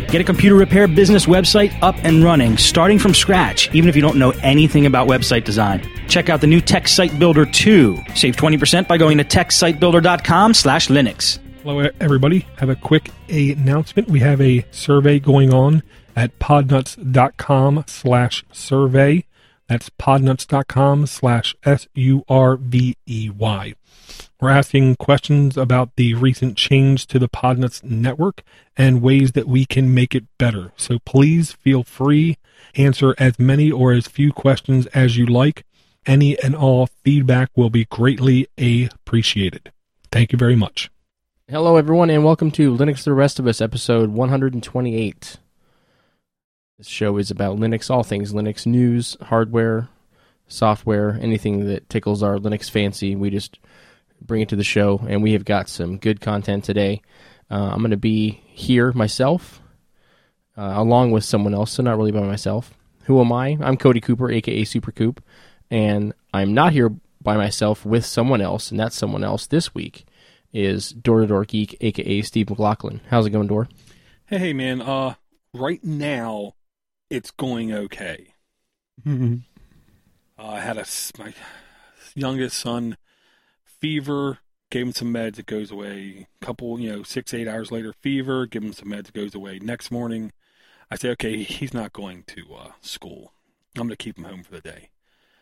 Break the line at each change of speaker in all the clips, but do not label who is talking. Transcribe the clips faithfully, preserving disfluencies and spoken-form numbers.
Get a computer repair business website up and running, starting from scratch, even if you don't know anything about website design. Check out the new Tech Site Builder two. Save twenty percent by going to tech site builder dot com slash Linux.
Hello, everybody. Have a quick announcement. We have a survey going on at podnuts.com slash survey. That's podnuts.com slash S U R V E Y. We're asking questions about the recent change to the Podnuts network and ways that we can make it better. So please feel free, answer as many or as few questions as you like. Any and all feedback will be greatly appreciated. Thank you very much.
Hello, everyone, and welcome to Linux the Rest of Us, episode one hundred twenty-eight. This show is about Linux, all things Linux, news, hardware, software, anything that tickles our Linux fancy. We just bring it to the show, and we have got some good content today. Uh, I'm going to be here myself, uh, along with someone else, so not really by myself. Who am I? I'm Cody Cooper, a k a. Super Coop, and I'm not here by myself with someone else, and that someone else this week is Door to Door Geek, a k a. Steve McLaughlin. How's it going, Door?
Hey, hey, man. Uh, right now, it's going okay.
Mm-hmm.
Uh, I had a, my youngest son, fever, gave him some meds, it goes away. A couple, you know, six, eight hours later, fever, give him some meds, it goes away. Next morning, I say, okay, he's not going to uh, school. I'm going to keep him home for the day.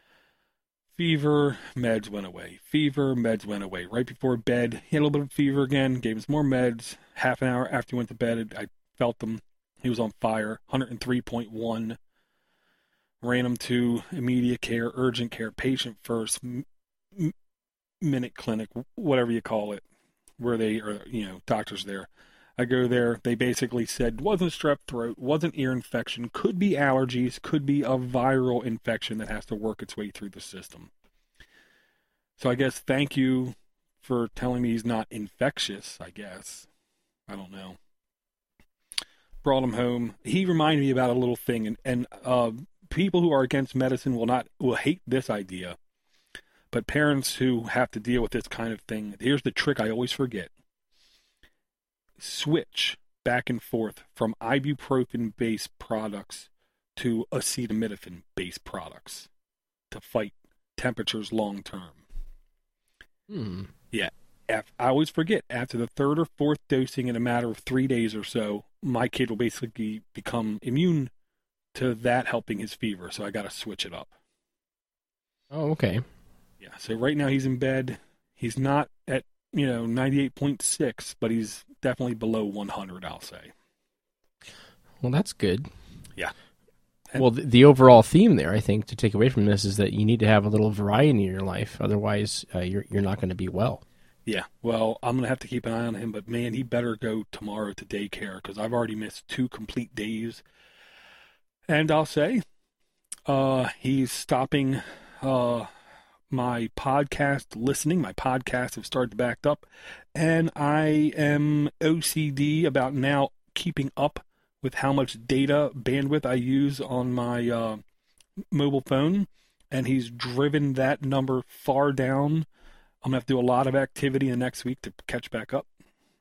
Fever, meds went away. Fever, meds went away. Right before bed, he had a little bit of fever again, gave him some more meds. Half an hour after he went to bed, I felt him. He was on fire, one oh three point one. Ran him to immediate care, urgent care, patient first, m- minute clinic, whatever you call it, where they are, you know, doctors there. I go there. They basically said wasn't strep throat, wasn't ear infection, could be allergies, could be a viral infection that has to work its way through the system. So I guess thank you for telling me he's not infectious, I guess. I don't know. Brought him home. He reminded me about a little thing, and, and uh, people who are against medicine will not will hate this idea. But parents who have to deal with this kind of thing, here's the trick I always forget. Switch back and forth from ibuprofen-based products to acetaminophen-based products to fight temperatures long-term.
Hmm.
Yeah. I always forget, after the third or fourth dosing in a matter of three days or so, my kid will basically become immune to that helping his fever, so I got to switch it up.
Oh, okay.
Yeah, so right now he's in bed. He's not at, you know, ninety-eight point six, but he's definitely below one hundred, I'll say.
Well, that's good.
Yeah.
And well, the, the overall theme there, I think, to take away from this is that you need to have a little variety in your life. Otherwise, uh, you're you're not going to be well.
Yeah, well, I'm going to have to keep an eye on him, but man, he better go tomorrow to daycare because I've already missed two complete days. And I'll say, uh, he's stopping uh, my podcast listening. My podcasts have started to back up, and I am O C D about now keeping up with how much data bandwidth I use on my uh, mobile phone, and he's driven that number far down. I'm going to have to do a lot of activity in the next week to catch back up.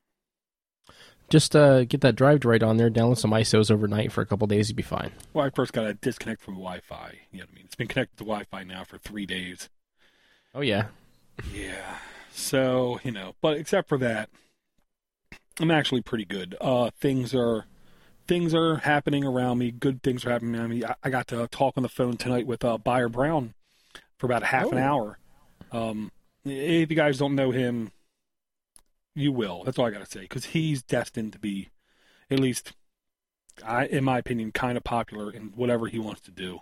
Just uh, get that drive right on there, download some I S Os overnight for a couple days, you'll be fine.
Well, I first got to disconnect from Wi-Fi. You know what I mean? It's been connected to Wi-Fi now for three days.
Oh, yeah.
Yeah. So, you know, but except for that, I'm actually pretty good. Uh, things are things are happening around me. Good things are happening around me. I, I got to talk on the phone tonight with uh, Buyer Brown for about half
oh.
an hour. Um, if you guys don't know him, you will. That's all I got to say, because he's destined to be, at least, I, in my opinion, kind of popular in whatever he wants to do.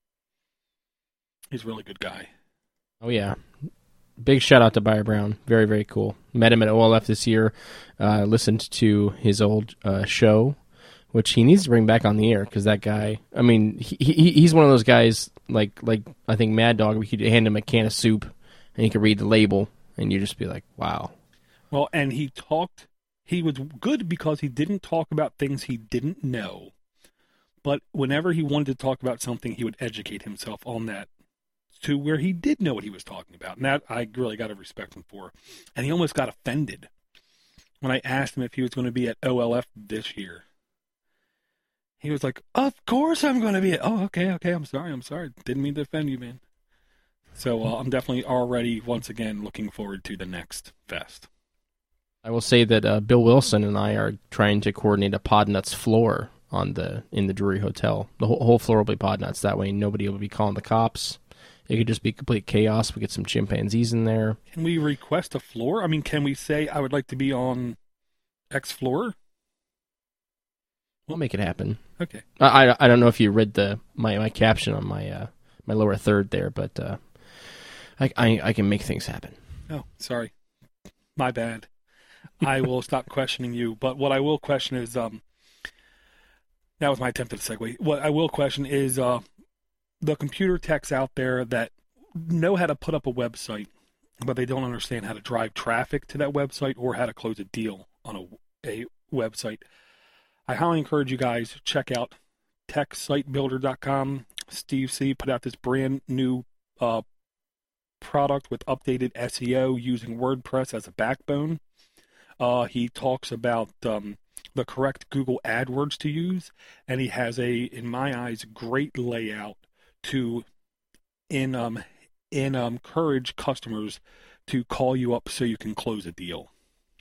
He's a really good guy.
Oh, yeah. Big shout out to Buyer Brown. Very, very cool. Met him at O L F this year. Uh, listened to his old uh, show, which he needs to bring back on the air, because that guy, I mean, he, he he's one of those guys, like, like I think Mad Dog, we could hand him a can of soup, and he could read the label, and you just be like, wow.
Well, and he talked, he was good because he didn't talk about things he didn't know. But whenever he wanted to talk about something, he would educate himself on that to where he did know what he was talking about. And that I really got to respect him for. And he almost got offended when I asked him if he was going to be at O L F this year. He was like, of course I'm going to be it. Oh, okay, okay. I'm sorry. I'm sorry. Didn't mean to offend you, man. So uh, I'm definitely already, once again, looking forward to the next fest.
I will say that uh, Bill Wilson and I are trying to coordinate a Podnuts floor on the in the Drury Hotel. The whole, whole floor will be Podnuts. That way nobody will be calling the cops. It could just be complete chaos. We get some chimpanzees in there.
Can we request a floor? I mean, can we say, I would like to be on X floor?
We'll make it happen.
Okay.
I, I, I don't know if you read the my, my caption on my uh, my lower third there, but uh, I, I I can make things happen.
Oh, sorry. My bad. I will stop questioning you. But what I will question is, um, that was my attempt at a segue. What I will question is uh, the computer techs out there that know how to put up a website, but they don't understand how to drive traffic to that website or how to close a deal on a, a website. I highly encourage you guys to check out tech site builder dot com. Steve C. put out this brand new uh, product with updated S E O using WordPress as a backbone. Uh, he talks about um, the correct Google AdWords to use, and he has a, in my eyes, great layout to in um in um, encourage customers to call you up so you can close a deal.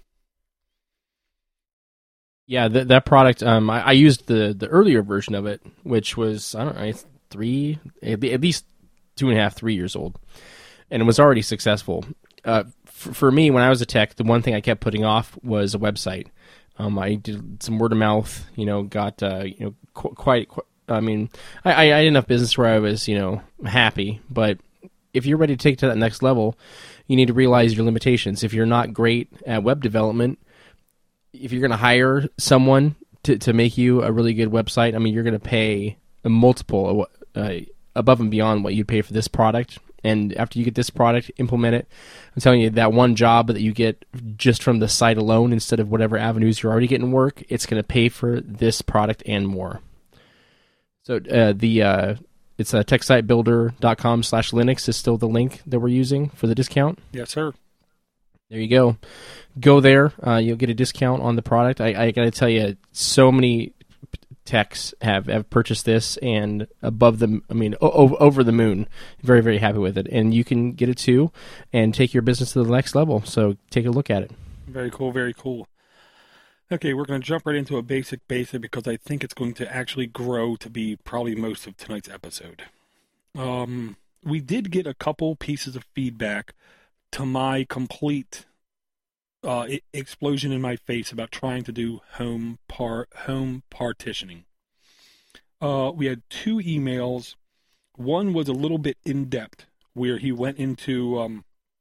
Yeah, that that product. Um, I, I used the the earlier version of it, which was I don't know, three at least two and a half, three years old, and it was already successful. Uh, for, for me, when I was a tech, the one thing I kept putting off was a website. Um, I did some word of mouth, you know, got uh, you know qu- quite. Qu- I mean, I, I had enough business where I was, you know, happy. But if you're ready to take it to that next level, you need to realize your limitations. If you're not great at web development, if you're going to hire someone to, to make you a really good website, I mean, you're going to pay a multiple uh, above and beyond what you'd pay for this product. And after you get this product, implement it. I'm telling you, that one job that you get just from the site alone, instead of whatever avenues you're already getting work, it's going to pay for this product and more. So uh, the uh, it's uh, tech site builder dot com slash Linux is still the link that we're using for the discount.
Yes, sir.
There you go. Go there. Uh, you'll get a discount on the product. I, I got to tell you, so many techs have, have purchased this, and above the, I mean, o- over the moon. Very, very happy with it. And you can get it too and take your business to the next level. So take a look at it.
Very cool, very cool. Okay, we're going to jump right into a basic basic because I think it's going to actually grow to be probably most of tonight's episode. Um, we did get a couple pieces of feedback to my complete uh, explosion in my face about trying to do home par home partitioning. Uh, we had two emails. One was a little bit in-depth, where he went into um,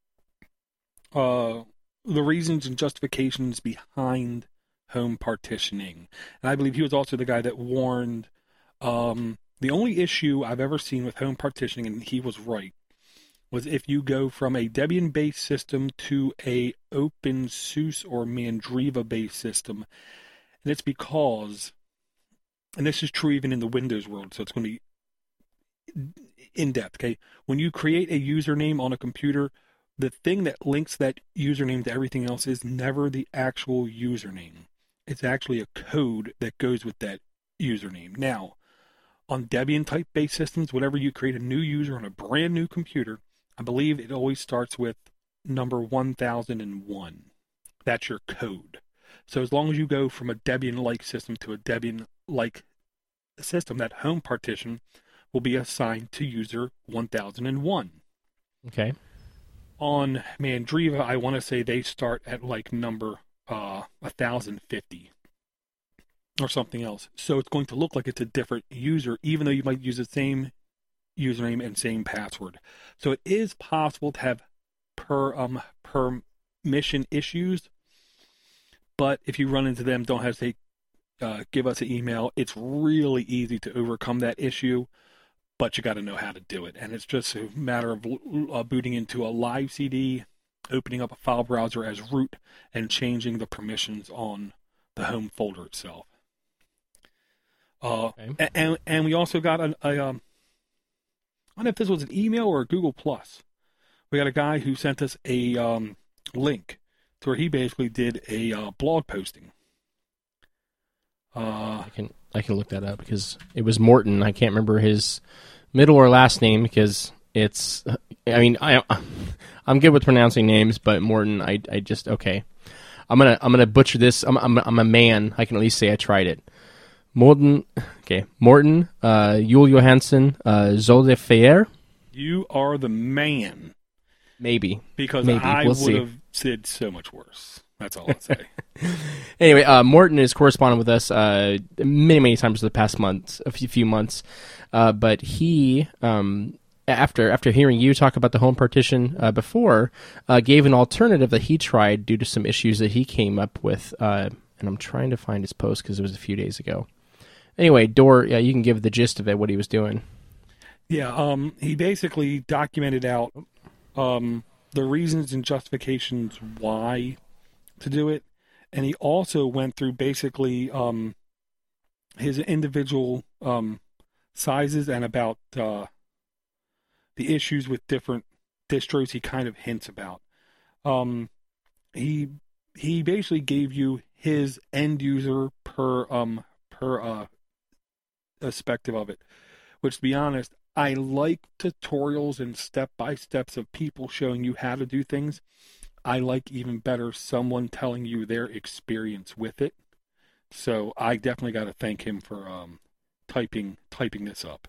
uh, the reasons and justifications behind home partitioning. And I believe he was also the guy that warned um, the only issue I've ever seen with home partitioning, and he was right, was if you go from a Debian-based system to a OpenSUSE or Mandriva-based system. And it's because, and this is true even in the Windows world, so it's going to be in-depth, okay? When you create a username on a computer, the thing that links that username to everything else is never the actual username. It's actually a code that goes with that username. Now, on Debian-type based systems, whenever you create a new user on a brand new computer, I believe it always starts with number one thousand one. That's your code. So as long as you go from a Debian-like system to a Debian-like system, that home partition will be assigned to user one thousand one.
Okay.
On Mandriva, I want to say they start at like number uh, one thousand fifty or something else. So it's going to look like it's a different user, even though you might use the same username and same password. So it is possible to have per um permission issues, but if you run into them, don't hesitate. Uh, give us an email. It's really easy to overcome that issue, but you got to know how to do it. And it's just a matter of uh, booting into a live C D, opening up a file browser as root, and changing the permissions on the home folder itself. Uh, okay. and and we also got a, a um, I don't know if this was an email or a Google Plus. We got a guy who sent us a um, link to where he basically did a uh, blog posting. Uh,
I can I can look that up because it was Morton. I can't remember his middle or last name because it's. I mean, I I'm good with pronouncing names, but Morton, I I just okay. I'm gonna I'm gonna butcher this. I'm I'm I'm a man. I can at least say I tried it. Morten, okay, Morten, uh, Jule Johansson, uh, Zolde Feyer.
You are the man.
Maybe.
Because
Maybe.
I
We'll
would
see.
have said so much worse. That's all I'd say.
Anyway, uh, Morton is corresponding with us uh, many, many times for the past months, a few, few months. Uh, but he, um, after after hearing you talk about the home partition uh, before, uh, gave an alternative that he tried due to some issues that he came up with. Uh, and I'm trying to find his post because it was a few days ago. Anyway, Dor, yeah, you can give the gist of it, what he was doing.
Yeah, um, he basically documented out um, the reasons and justifications why to do it. And he also went through basically um, his individual um, sizes and about uh, the issues with different distros he kind of hints about. Um, he he basically gave you his end user per um per uh perspective of it, which to be honest, I like tutorials and step-by-steps of people showing you how to do things. I like even better someone telling you their experience with it. So I definitely got to thank him for um, typing typing this up.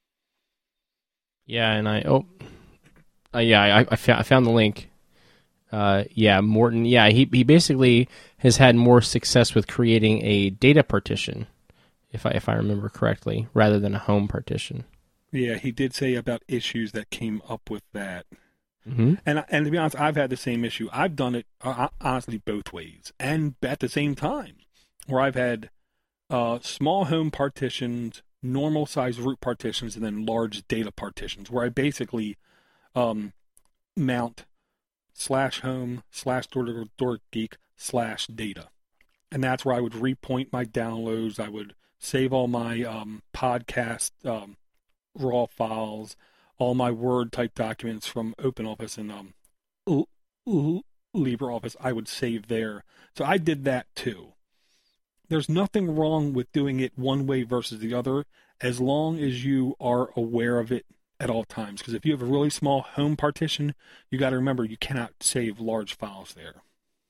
Yeah, and I oh, uh, yeah, I I found, I found the link. Uh, yeah, Morton. Yeah, he he basically has had more success with creating a data partition, if I if I remember correctly, rather than a home partition.
Yeah, he did say about issues that came up with that.
Mm-hmm.
And and to be honest, I've had the same issue. I've done it uh, honestly both ways and at the same time, where I've had uh, small home partitions, normal size root partitions, and then large data partitions, where I basically um, mount slash home slash door to door geek slash data, and that's where I would repoint my downloads. I would save all my um, podcast um, raw files, all my Word type documents from OpenOffice and um, L- L- LibreOffice. I would save there. So I did that too. There's nothing wrong with doing it one way versus the other, as long as you are aware of it at all times. Because if you have a really small home partition, you got to remember you cannot save large files there.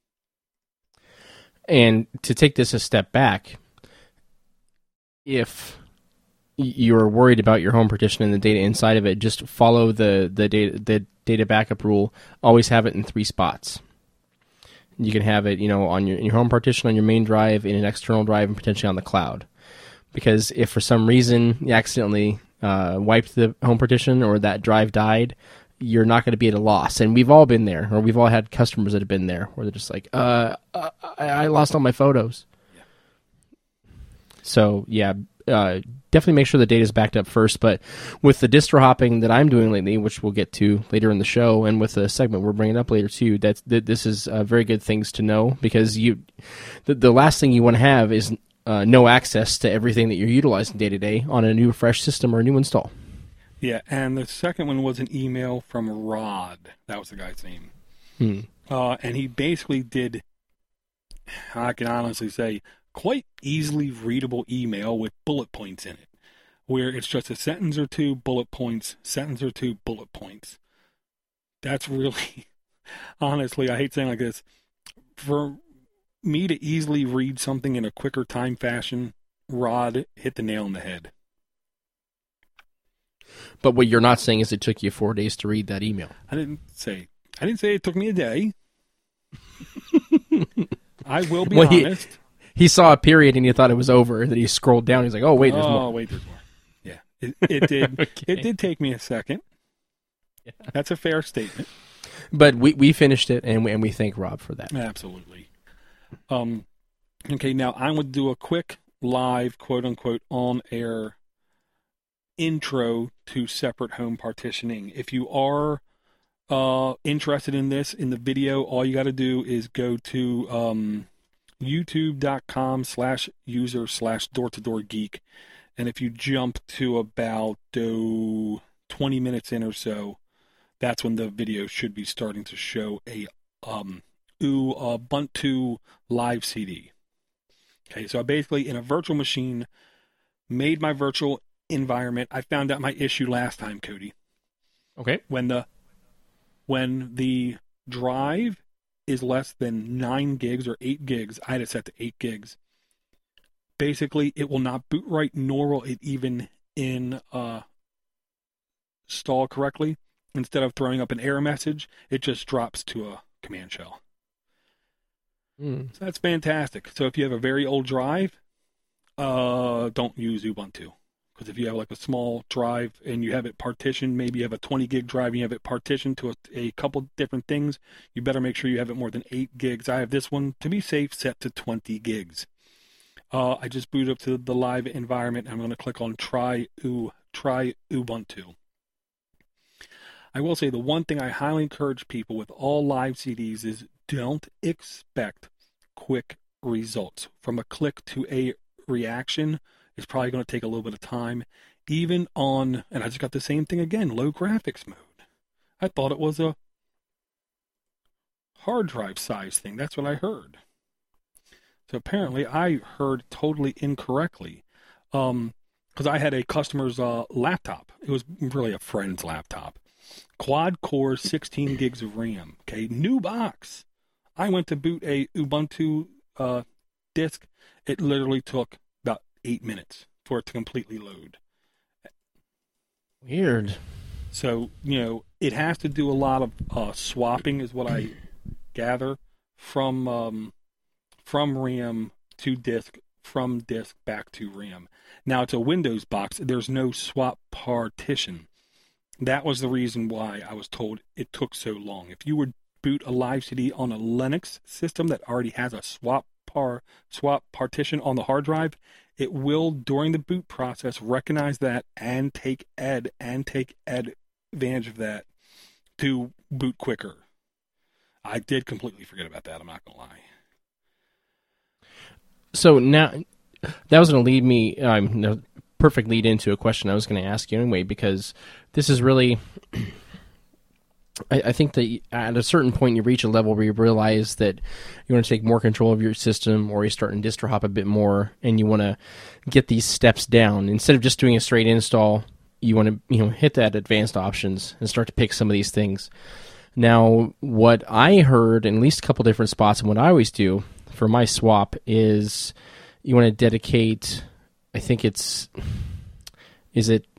And to take this a step back, if you're worried about your home partition and the data inside of it, just follow the the data the data backup rule. Always have it in three spots. You can have it, you know, on your in your home partition, on your main drive, in an external drive, and potentially on the cloud. Because if for some reason you accidentally uh, wiped the home partition or that drive died, you're not going to be at a loss. And we've all been there, or we've all had customers that have been there, where they're just like, uh, uh I, I lost all my photos. Yeah. So, yeah, uh, definitely make sure the data is backed up first. But with the distro hopping that I'm doing lately, which we'll get to later in the show, and with the segment we're bringing up later too, that's, that this is uh, very good things to know, because you, the, the last thing you want to have is uh, no access to everything that you're utilizing day to day on a new fresh system or a new install.
Yeah, and the second one was an email from Rod. That was the guy's name.
Hmm.
Uh, and he basically did, I can honestly say, quite easily readable email with bullet points in it, where it's just a sentence or two, bullet points, sentence or two, bullet points. That's really, honestly, I hate saying like this, for me to easily read something in a quicker time fashion, Rod hit the nail on the head.
But what you're not saying is it took you four days to read that email.
I didn't say, I didn't say it took me a day. I will be
well,
honest.
He, he saw a period and he thought it was over, and then he scrolled down. He's like, "Oh wait, there's
oh,
more."
Oh wait, there's more. Yeah, it, it did.
Okay.
It did take me a second.
Yeah.
That's a fair statement.
But we we finished it, and we, and we thank Rob for that.
Absolutely. Um. Okay, now I'm going to do a quick live, quote unquote, on air intro to separate home partitioning. If you are uh, interested in this in the video, all you got to do is go to um, youtube.com slash user slash door to door geek. And if you jump to about oh, twenty minutes in or so, that's when the video should be starting to show a um, Ubuntu live C D. Okay, so I basically, in a virtual machine, made my virtual environment. I found out my issue last time, Cody.
Okay.
When the when the drive is less than nine gigs or eight gigs, I had it set to eight gigs. Basically, it will not boot right, nor will it even in uh, install correctly. Instead of throwing up an error message, it just drops to a command shell.
Mm.
So that's fantastic. So if you have a very old drive, uh, don't use Ubuntu. Because if you have like a small drive and you have it partitioned, maybe you have a twenty gig drive and you have it partitioned to a, a couple different things, you better make sure you have it more than eight gigs. I have this one, to be safe, set to twenty gigs. Uh, I just booted up to the live environment. And I'm going to click on try, U, try Ubuntu. I will say the one thing I highly encourage people with all live C Ds is don't expect quick results. From a click to a reaction is probably going to take a little bit of time. Even on, and I just got the same thing again, low graphics mode. I thought it was a hard drive size thing. That's what I heard. So apparently I heard totally incorrectly. Um, because I had a customer's uh, laptop. It was really a friend's laptop. Quad core, sixteen gigs of RAM. Okay, new box. I went to boot a Ubuntu uh, disk. It literally took about eight minutes for it to completely load.
Weird.
So, you know, it has to do a lot of uh, swapping, is what I gather, from um, from RAM to disk, from disk back to RAM. Now, it's a Windows box. There's no swap partition. That was the reason why I was told it took so long. If you would boot a live C D on a Linux system that already has a swap par swap partition on the hard drive, it will, during the boot process, recognize that and take ed and take ed advantage of that to boot quicker. I did completely forget about that. I'm not gonna lie.
So now, that was going to lead me. Um, no, perfect lead into a question I was going to ask you anyway, because this is really, I, I think that at a certain point you reach a level where you realize that you want to take more control of your system, or you start in distro hop a bit more, and you want to get these steps down. Instead of just doing a straight install, you want to you know hit that advanced options and start to pick some of these things. Now, what I heard in at least a couple different spots, and what I always do for my swap, is you want to dedicate, I think it's, is it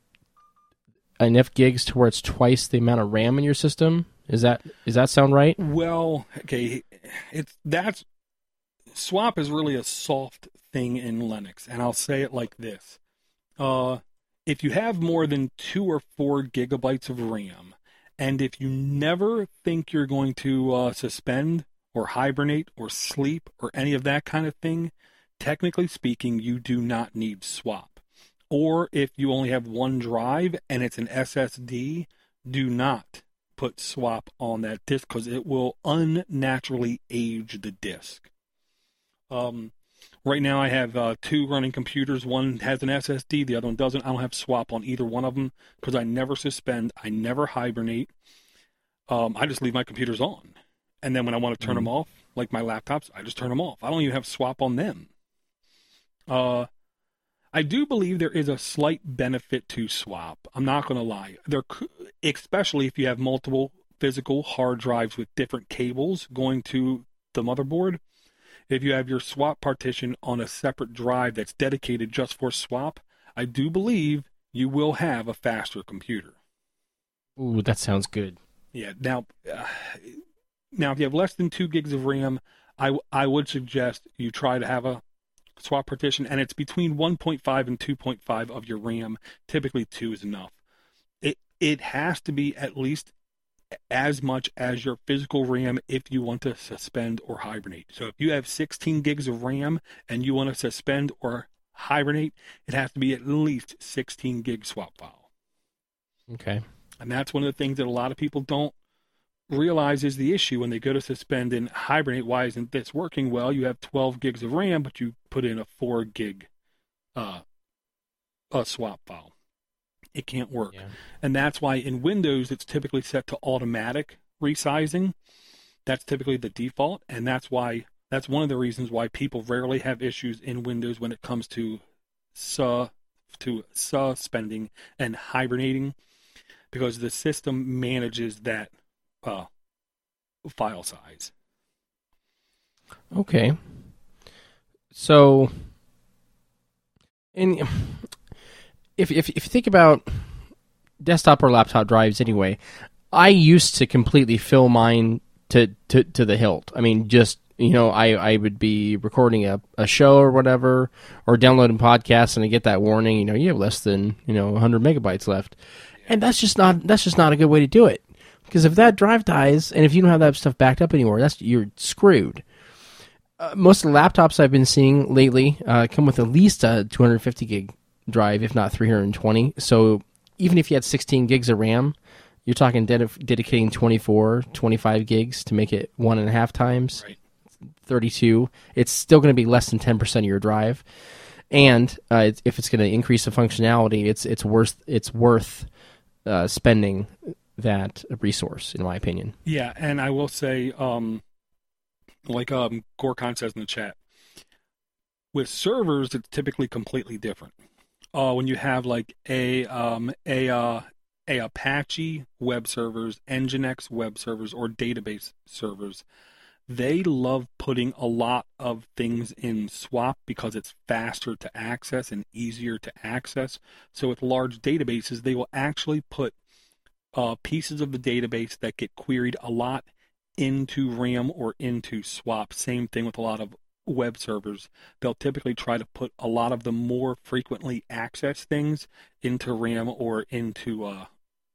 enough gigs to where it's twice the amount of RAM in your system? Is that, does that sound right?
Well, okay, it's that's swap is really a soft thing in Linux, and I'll say it like this: uh, if you have more than two or four gigabytes of RAM, and if you never think you're going to uh, suspend or hibernate or sleep or any of that kind of thing, technically speaking, you do not need swap. Or if you only have one drive and it's an S S D, do not put swap on that disk, because it will unnaturally age the disk. Um, right now I have uh, two running computers. One has an S S D, the other one doesn't. I don't have swap on either one of them because I never suspend, I never hibernate. Um, I just leave my computers on. And then when I want to turn mm. them off, like my laptops, I just turn them off. I don't even have swap on them. Uh, I do believe there is a slight benefit to swap. I'm not going to lie. There, especially if you have multiple physical hard drives with different cables going to the motherboard. If you have your swap partition on a separate drive that's dedicated just for swap, I do believe you will have a faster computer.
Ooh, that sounds good.
Yeah. Now, uh, now if you have less than two gigs of RAM, I I would suggest you try to have a swap partition, and it's between one point five and two point five of your RAM. Typically two is enough. It it has to be at least as much as your physical RAM if you want to suspend or hibernate. So if you have sixteen gigs of RAM and you want to suspend or hibernate, it has to be at least sixteen gig swap file.
Okay.
And that's one of the things that a lot of people don't realize is the issue when they go to suspend and hibernate. Why isn't this working? Well, you have twelve gigs of RAM, but you put in a four gig uh, a swap file. It can't work. Yeah. And that's why in Windows, it's typically set to automatic resizing. That's typically the default. And that's why, That's one of the reasons why people rarely have issues in Windows when it comes to su to suspending and hibernating, because the system manages that uh, file size.
Okay. So, and if if if you think about desktop or laptop drives, anyway, I used to completely fill mine to to to the hilt. I mean, just you know, I I would be recording a a show or whatever, or downloading podcasts, and I get that warning. You know, you have less than you know one hundred megabytes left, and that's just not that's just not a good way to do it. Because if that drive dies, and if you don't have that stuff backed up anymore, that's you're screwed. Uh, most of the laptops I've been seeing lately uh, come with at least a two hundred fifty gig drive, if not three hundred twenty. So even if you had sixteen gigs of RAM, you're talking ded- dedicating twenty-four, twenty-five gigs to make it one and a half times,
Right.
thirty-two. It's still going to be less than ten percent of your drive. And uh, it's, if it's going to increase the functionality, it's it's worth it's worth uh, spending that resource, in my opinion.
Yeah, and I will say, um, like um, Gorkon says in the chat, with servers, it's typically completely different. Uh, when you have like a um, a uh, a Apache web servers, Nginx web servers, or database servers, they love putting a lot of things in swap because it's faster to access and easier to access. So with large databases, they will actually put uh, pieces of the database that get queried a lot into RAM or into swap. Same thing with a lot of web servers. They'll typically try to put a lot of the more frequently accessed things into RAM or into uh,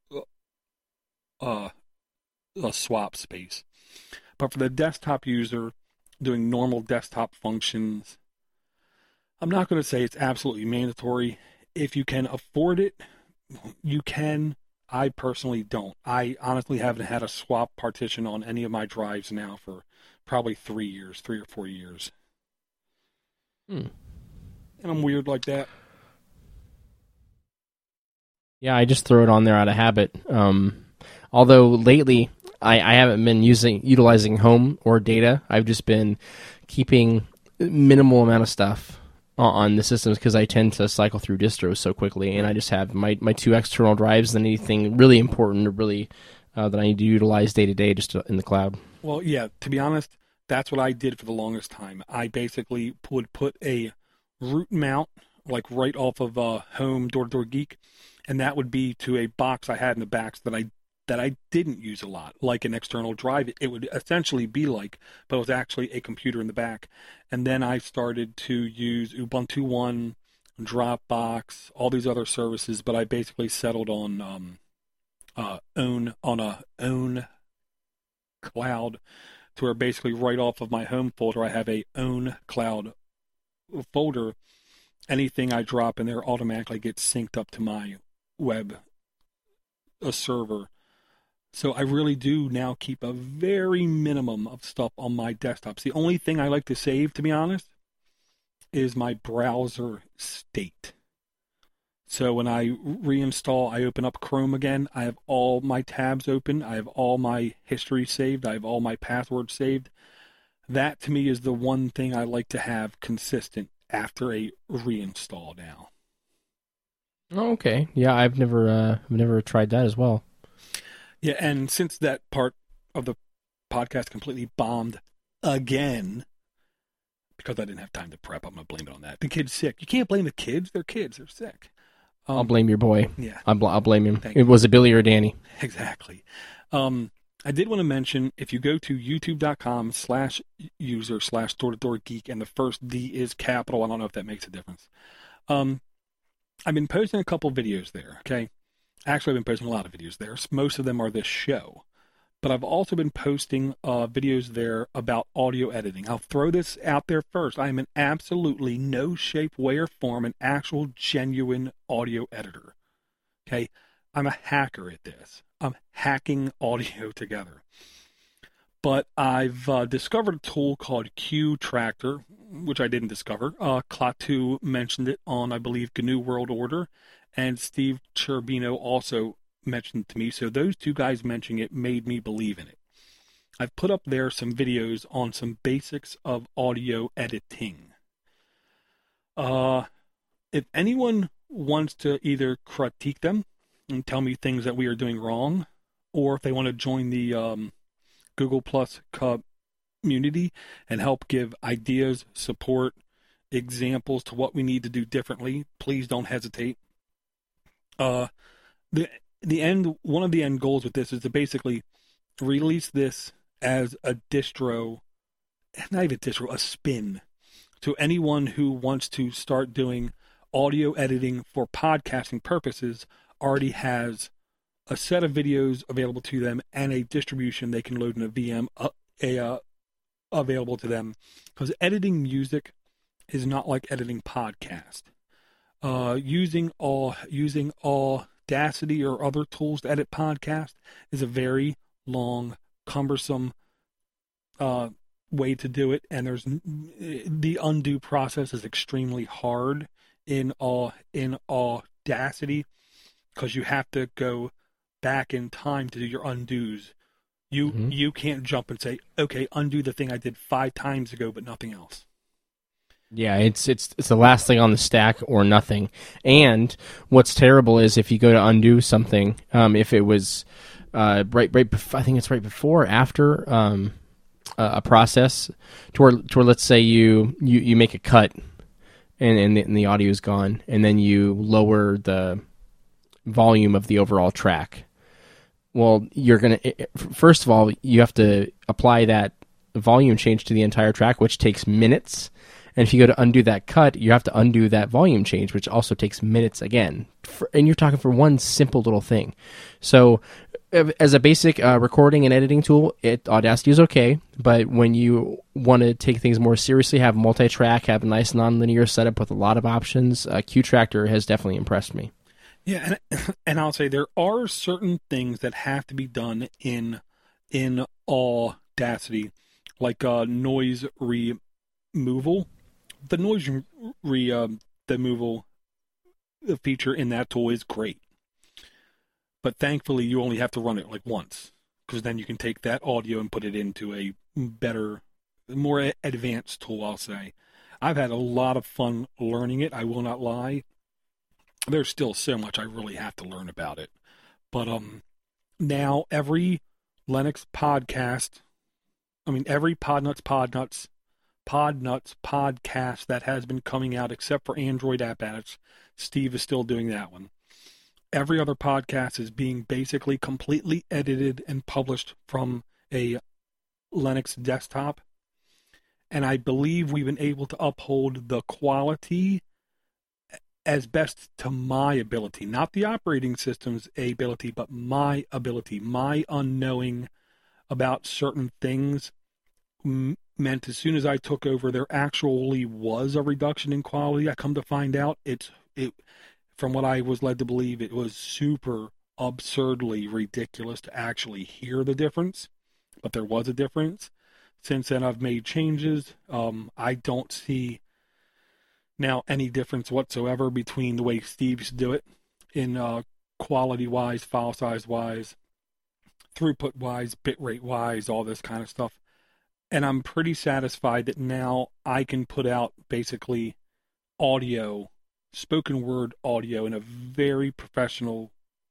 uh, a swap space. But for the desktop user doing normal desktop functions, I'm not going to say it's absolutely mandatory. If you can afford it, you can. I personally don't. I honestly haven't had a swap partition on any of my drives now for probably three years, three or four years.
Hmm.
And I'm weird like that.
Yeah, I just throw it on there out of habit. Um, although lately, I, I haven't been using utilizing home or data. I've just been keeping minimal amount of stuff on, on the systems because I tend to cycle through distros so quickly, and I just have my, my two external drives and anything really important or really uh, that I need to utilize day to day just in the cloud.
Well, yeah, to be honest, that's what I did for the longest time. I basically would put a root mount like right off of uh, home Door-to-Door Geek, and that would be to a box I had in the back that I that I didn't use a lot, like an external drive. It would essentially be like, but it was actually a computer in the back. And then I started to use Ubuntu One, Dropbox, all these other services, but I basically settled on um, uh, own on a own cloud, to where basically right off of my home folder I have a own cloud folder. Anything I drop in there automatically gets synced up to my web a server. So I really do now keep a very minimum of stuff on my desktops. The only thing I like to save, to be honest, is my browser state. So when I reinstall, I open up Chrome again, I have all my tabs open, I have all my history saved, I have all my passwords saved. That to me is the one thing I like to have consistent after a reinstall now.
Oh, okay. Yeah, I've never uh, I've never tried that as well.
Yeah, and since that part of the podcast completely bombed again, because I didn't have time to prep, I'm going to blame it on that. The kid's sick. You can't blame the kids. They're kids. They're sick. Um,
I'll blame your boy.
Yeah.
I'll, bl- I'll blame him.
Thank
It
you.
was a Billy or Danny.
Exactly. Um, I did want to mention, if you go to youtube.com slash user slash door-to-door geek, and the first D is capital, I don't know if that makes a difference. Um, I've been posting a couple videos there, okay? Actually, I've been posting a lot of videos there. Most of them are this show. But I've also been posting uh, videos there about audio editing. I'll throw this out there first. I am in absolutely no shape, way, or form an actual genuine audio editor. Okay? I'm a hacker at this. I'm hacking audio together. But I've uh, discovered a tool called Q Tractor, which I didn't discover. Uh, Klaatu mentioned it on, I believe, G N U World Order, and Steve Cherubino also mentioned it to me. So those two guys mentioning it made me believe in it. I've put up there some videos on some basics of audio editing. Uh, if anyone wants to either critique them and tell me things that we are doing wrong, or if they want to join the um, Google Plus community and help give ideas, support, examples to what we need to do differently, please don't hesitate. Uh, the the end one of the end goals with this is to basically release this as a distro, not even distro, a spin to anyone who wants to start doing audio editing for podcasting purposes, already has a set of videos available to them and a distribution they can load in a V M uh, a, uh, available to them. Because editing music is not like editing podcast. Uh, using all using Audacity or other tools to edit podcast is a very long, cumbersome uh, way to do it, and there's the undo process is extremely hard in all in Audacity because you have to go back in time to do your undos. You mm-hmm. you can't jump and say, okay, undo the thing I did five times ago, but nothing else.
Yeah, it's it's it's the last thing on the stack or nothing. And what's terrible is if you go to undo something, um, if it was uh, right right, bef- I think it's right before or after um, uh, a process, to where, to where let's say you, you, you make a cut and and the, and the audio is gone, and then you lower the volume of the overall track. Well, you're gonna first of all you have to apply that volume change to the entire track, which takes minutes. And if you go to undo that cut, you have to undo that volume change, which also takes minutes again. For, and you're talking for one simple little thing. So as a basic uh, recording and editing tool, it, Audacity is okay. But when you want to take things more seriously, have multi-track, have a nice nonlinear setup with a lot of options, uh, Q-Tractor has definitely impressed me.
Yeah, and, and I'll say there are certain things that have to be done in in Audacity, like uh, noise removal. The noise re, uh, removal feature in that tool is great. But thankfully, you only have to run it like once, because then you can take that audio and put it into a better, more advanced tool, I'll say. I've had a lot of fun learning it, I will not lie. There's still so much I really have to learn about it. But um, now every Linux podcast, I mean, every Podnuts, Podnuts, Podnuts podcast that has been coming out, except for Android App Addicts, Steve is still doing that one. Every other podcast is being basically completely edited and published from a Linux desktop. And I believe we've been able to uphold the quality as best to my ability, not the operating system's ability, but my ability, my unknowing about certain things m- meant as soon as I took over, there actually was a reduction in quality. I come to find out it's it from what I was led to believe, it was super absurdly ridiculous to actually hear the difference, but there was a difference. Since then, I've made changes. Um, I don't see now any difference whatsoever between the way Steve used to do it in uh, quality-wise, file size-wise, throughput-wise, bitrate-wise, all this kind of stuff. And I'm pretty satisfied that now I can put out basically audio, spoken word audio in a very professional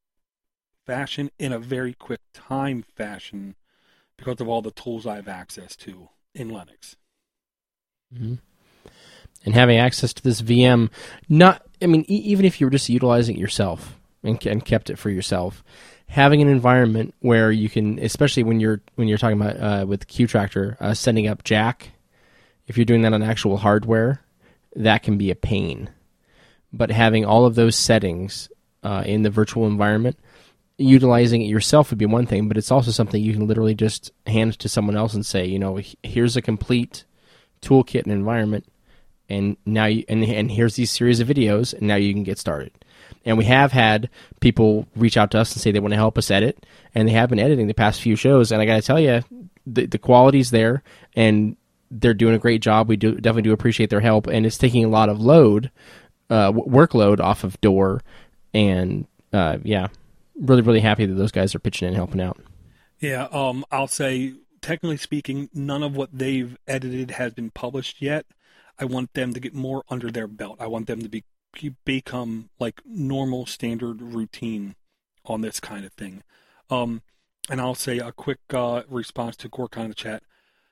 fashion, in a very quick time fashion, because of all the tools I have access to in Linux.
Mm-hmm. And having access to this V M, not, I mean, e- even if you were just utilizing it yourself and, and kept it for yourself, having an environment where you can, especially when you're when you're talking about uh, with Q-Tractor, uh, setting up Jack, if you're doing that on actual hardware, that can be a pain. But having all of those settings uh, in the virtual environment, utilizing it yourself would be one thing, but it's also something you can literally just hand to someone else and say, you know, here's a complete toolkit and environment, and now you, and and here's these series of videos, and now you can get started. And we have had people reach out to us and say they want to help us edit, and they have been editing the past few shows, and I got to tell you, the the quality's there, and they're doing a great job. We do definitely do appreciate their help, and it's taking a lot of load, uh, workload off of Door, and uh, yeah, really, really happy that those guys are pitching in and helping out.
Yeah, um, I'll say technically speaking, none of what they've edited has been published yet. I want them to get more under their belt. I want them to be become like normal standard routine on this kind of thing. Um, and I'll say a quick uh, response to Gorkon in the chat.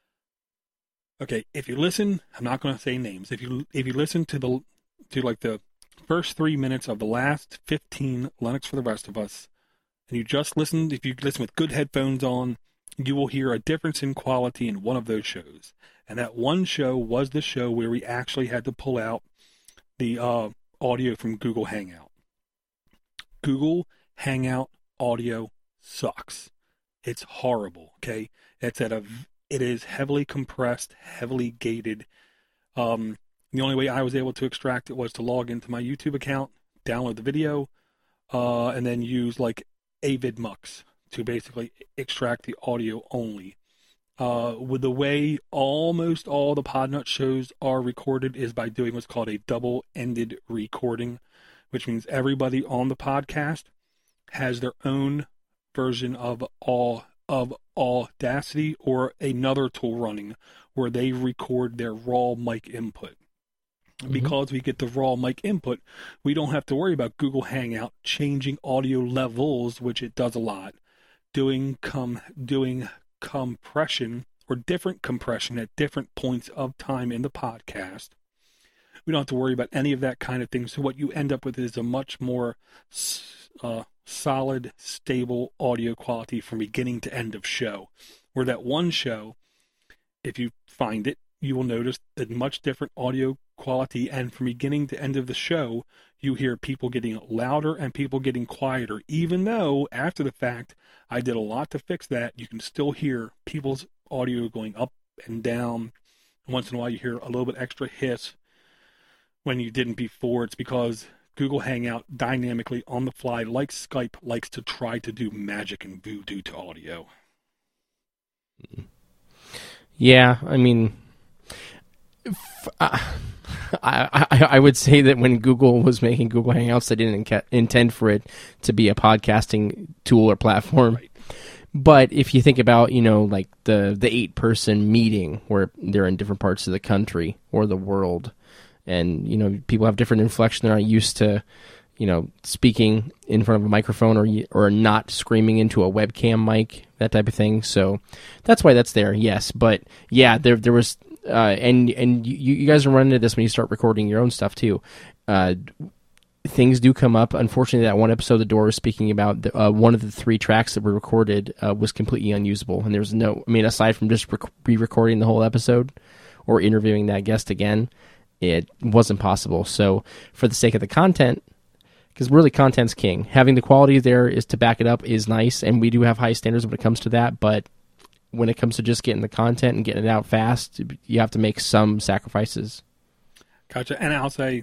Okay, if you listen, I'm not going to say names. If you if you listen to the to like the first three minutes of the last fifteen Linux for the Rest of Us, and you just listened, if you listen with good headphones on, you will hear a difference in quality in one of those shows. And that one show was the show where we actually had to pull out the uh, audio from Google Hangout. Google Hangout audio sucks. It's horrible, okay? It's at a, it is heavily compressed, heavily gated. Um, the only way I was able to extract it was to log into my YouTube account, download the video, uh, and then use like AvidMux to basically extract the audio only. Uh, with the way almost all the Podnut shows are recorded is by doing what's called a double-ended recording, which means everybody on the podcast has their own version of all of Audacity or another tool running where they record their raw mic input. Mm-hmm. Because we get the raw mic input, we don't have to worry about Google Hangout changing audio levels, which it does a lot, doing com doing compression or different compression at different points of time in the podcast. We don't have to worry about any of that kind of thing. So what you end up with is a much more uh, solid, stable audio quality from beginning to end of show. Where that one show, if you find it, you will notice a much different audio quality, and from beginning to end of the show, you hear people getting louder and people getting quieter. Even though, after the fact, I did a lot to fix that, you can still hear people's audio going up and down. Once in a while, you hear a little bit extra hiss when you didn't before. It's because Google Hangout dynamically on the fly, like Skype, likes to try to do magic and voodoo to audio.
Yeah, I mean, f- uh, I, I I would say that when Google was making Google Hangouts, they didn't inca- intend for it to be a podcasting tool or platform. Right. But if you think about, you know, like the, the eight-person meeting where they're in different parts of the country or the world, and, you know, people have different inflection. They're not used to, you know, speaking in front of a microphone or or not screaming into a webcam mic, that type of thing. So that's why that's there, yes. But, yeah, there there was... Uh, and and you, you guys are running into this when you start recording your own stuff too. Uh, things do come up. Unfortunately, that one episode, The Door, was speaking about the, uh, one of the three tracks that were recorded uh, was completely unusable, and there was no. I mean, aside from just rec- re-recording the whole episode or interviewing that guest again, it wasn't possible. So, for the sake of the content, because really content's king, having the quality there is to back it up is nice, and we do have high standards when it comes to that, but when it comes to just getting the content and getting it out fast, you have to make some sacrifices.
Gotcha. And I'll say,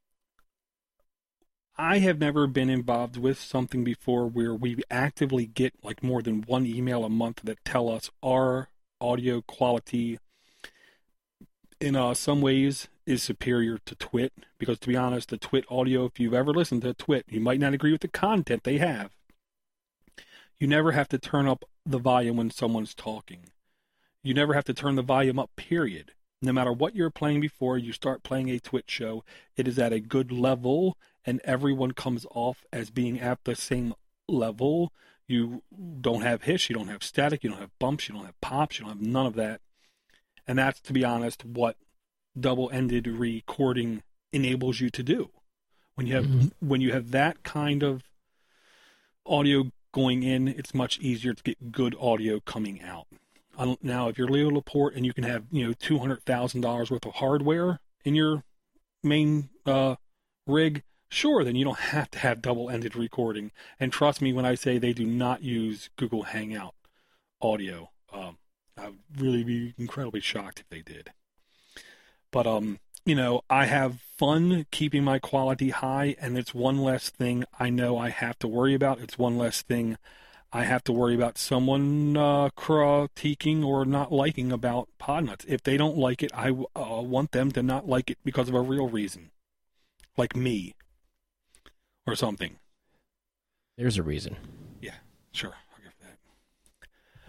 I have never been involved with something before where we actively get like more than one email a month that tell us our audio quality in uh, some ways is superior to Twit. Because to be honest, the Twit audio, if you've ever listened to Twit, you might not agree with the content they have. You never have to turn up the volume when someone's talking. You never have to turn the volume up, period. No matter what you're playing before you start playing a Twitch show, it is at a good level, and everyone comes off as being at the same level. You don't have hiss, you don't have static, you don't have bumps, you don't have pops, you don't have none of that. And that's, to be honest, what double-ended recording enables you to do. When you have mm-hmm. when you have that kind of audio going in, it's much easier to get good audio coming out. Now, if you're Leo Laporte and you can have, you know, two hundred thousand dollars worth of hardware in your main uh, rig, sure, then you don't have to have double-ended recording. And trust me when I say they do not use Google Hangout audio. Um, I would really be incredibly shocked if they did. But, um, you know, I have fun keeping my quality high, and it's one less thing I know I have to worry about. It's one less thing I have to worry about someone uh, critiquing or not liking about Podnuts. If they don't like it, I uh, want them to not like it because of a real reason. Like me. Or something.
There's a reason.
Yeah, sure. I'll give that.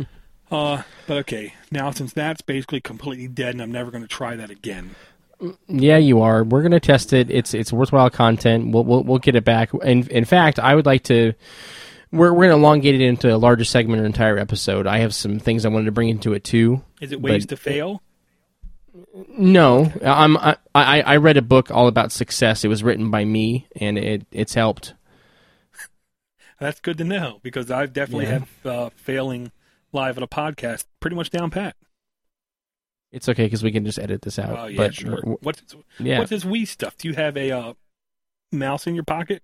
Uh, but okay, now since that's basically completely dead and I'm never going to try that again.
Yeah, you are. We're going to test it. It's it's worthwhile content. We'll we'll, we'll get it back. In, in fact, I would like to... We're, we're going to elongate it into a larger segment or entire episode. I have some things I wanted to bring into it, too.
Is it ways
but,
to fail?
No. I'm, I, I, I read a book all about success. It was written by me, and it it's helped.
That's good to know, because I've definitely
Yeah.
had uh, failing live at a podcast pretty much down pat.
It's okay, because we can just edit this out.
Oh, yeah,
but
sure.
we're-
What's,
yeah.
what's this Wii stuff? Do you have a uh, mouse in your pocket?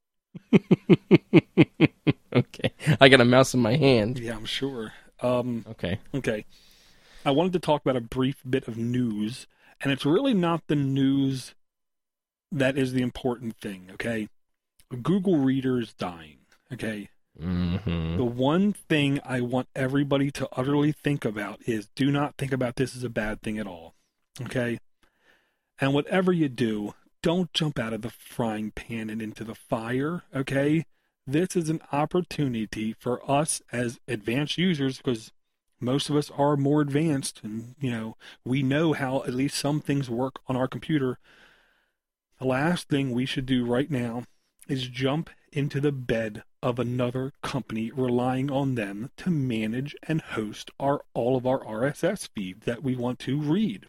Okay. I got a mouse in my hand.
Yeah, I'm sure. Um,
Okay.
okay. I wanted to talk about a brief bit of news, and it's really not the news that is the important thing, okay? Google Reader is dying, okay?
Mm-hmm.
The one thing I want everybody to utterly think about is do not think about this as a bad thing at all, okay? And whatever you do, don't jump out of the frying pan and into the fire, okay? This is an opportunity for us as advanced users, because most of us are more advanced and, you know, we know how at least some things work on our computer. The last thing we should do right now is jump into the bed of another company relying on them to manage and host our all of our R S S feeds that we want to read.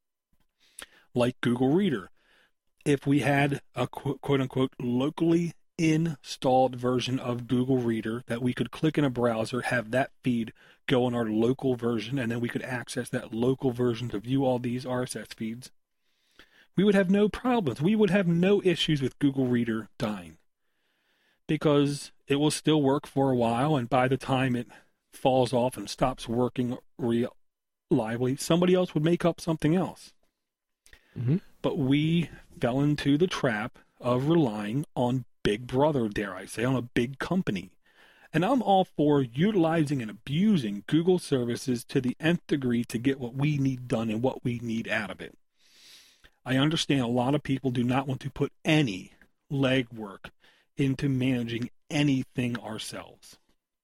Like Google Reader. If we had a quote-unquote locally installed version of Google Reader that we could click in a browser, have that feed go on our local version, and then we could access that local version to view all these R S S feeds, we would have no problems. We would have no issues with Google Reader dying, because it will still work for a while, and by the time it falls off and stops working reliably, somebody else would make up something else.
Mm-hmm.
But we fell into the trap of relying on Big Brother, dare I say, on a big company. And I'm all for utilizing and abusing Google services to the nth degree to get what we need done and what we need out of it. I understand a lot of people do not want to put any legwork into managing anything ourselves.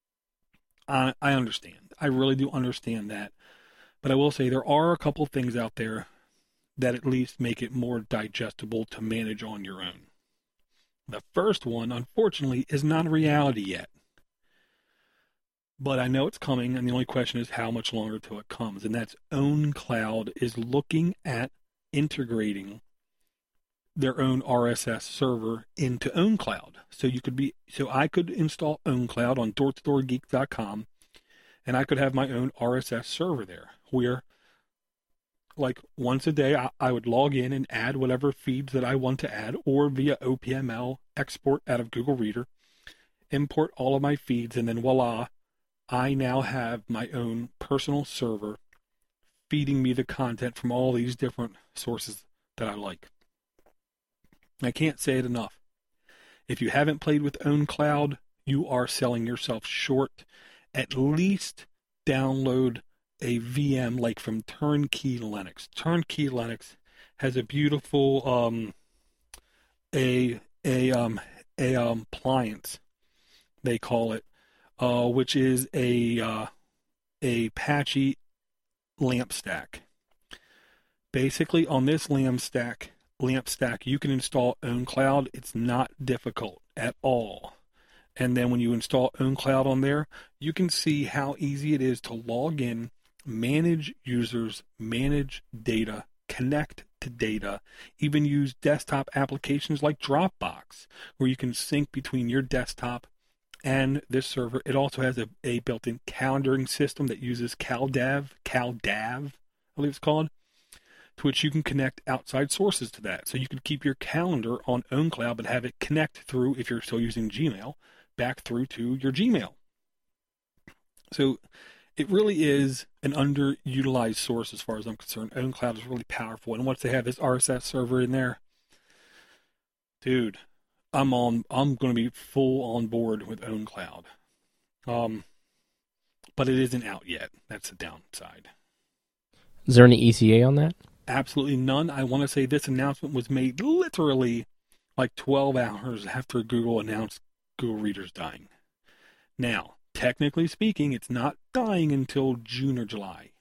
I, I understand. I really do understand that. But I will say there are a couple things out there that at least make it more digestible to manage on your own. The first one, unfortunately, is not a reality yet. But I know it's coming, and the only question is how much longer till it comes. And that's OwnCloud is looking at integrating their own R S S server into OwnCloud. So you could be, so I could install OwnCloud on door to door geek dot com, and I could have my own R S S server there, where like once a day I, I would log in and add whatever feeds that I want to add, or via O P M L export out of Google Reader, import all of my feeds, and then voila, I now have my own personal server feeding me the content from all these different sources that I like. I can't say it enough. If you haven't played with OwnCloud, you are selling yourself short. At least download a V M like from Turnkey Linux. Turnkey Linux has a beautiful um, a a um a um appliance, they call it, uh, which is a uh, a Apache lamp stack. Basically, on this lamp stack, lamp stack, you can install OwnCloud. It's not difficult at all. And then when you install OwnCloud on there, you can see how easy it is to log in, manage users, manage data, connect to data, even use desktop applications like Dropbox, where you can sync between your desktop and this server. It also has a, a built-in calendaring system that uses CalDAV, CalDAV, I believe it's called, to which you can connect outside sources to that. So you can keep your calendar on OwnCloud, but have it connect through, if you're still using Gmail, back through to your Gmail. So it really is an underutilized source as far as I'm concerned. OwnCloud is really powerful. And once they have this R S S server in there, dude, I'm on. I'm going to be full on board with OwnCloud. Um, but it isn't out yet. That's the downside.
Is there any E C A on that?
Absolutely none. I want to say this announcement was made literally like twelve hours after Google announced Google Reader's dying. Now, technically speaking, it's not dying until June or July.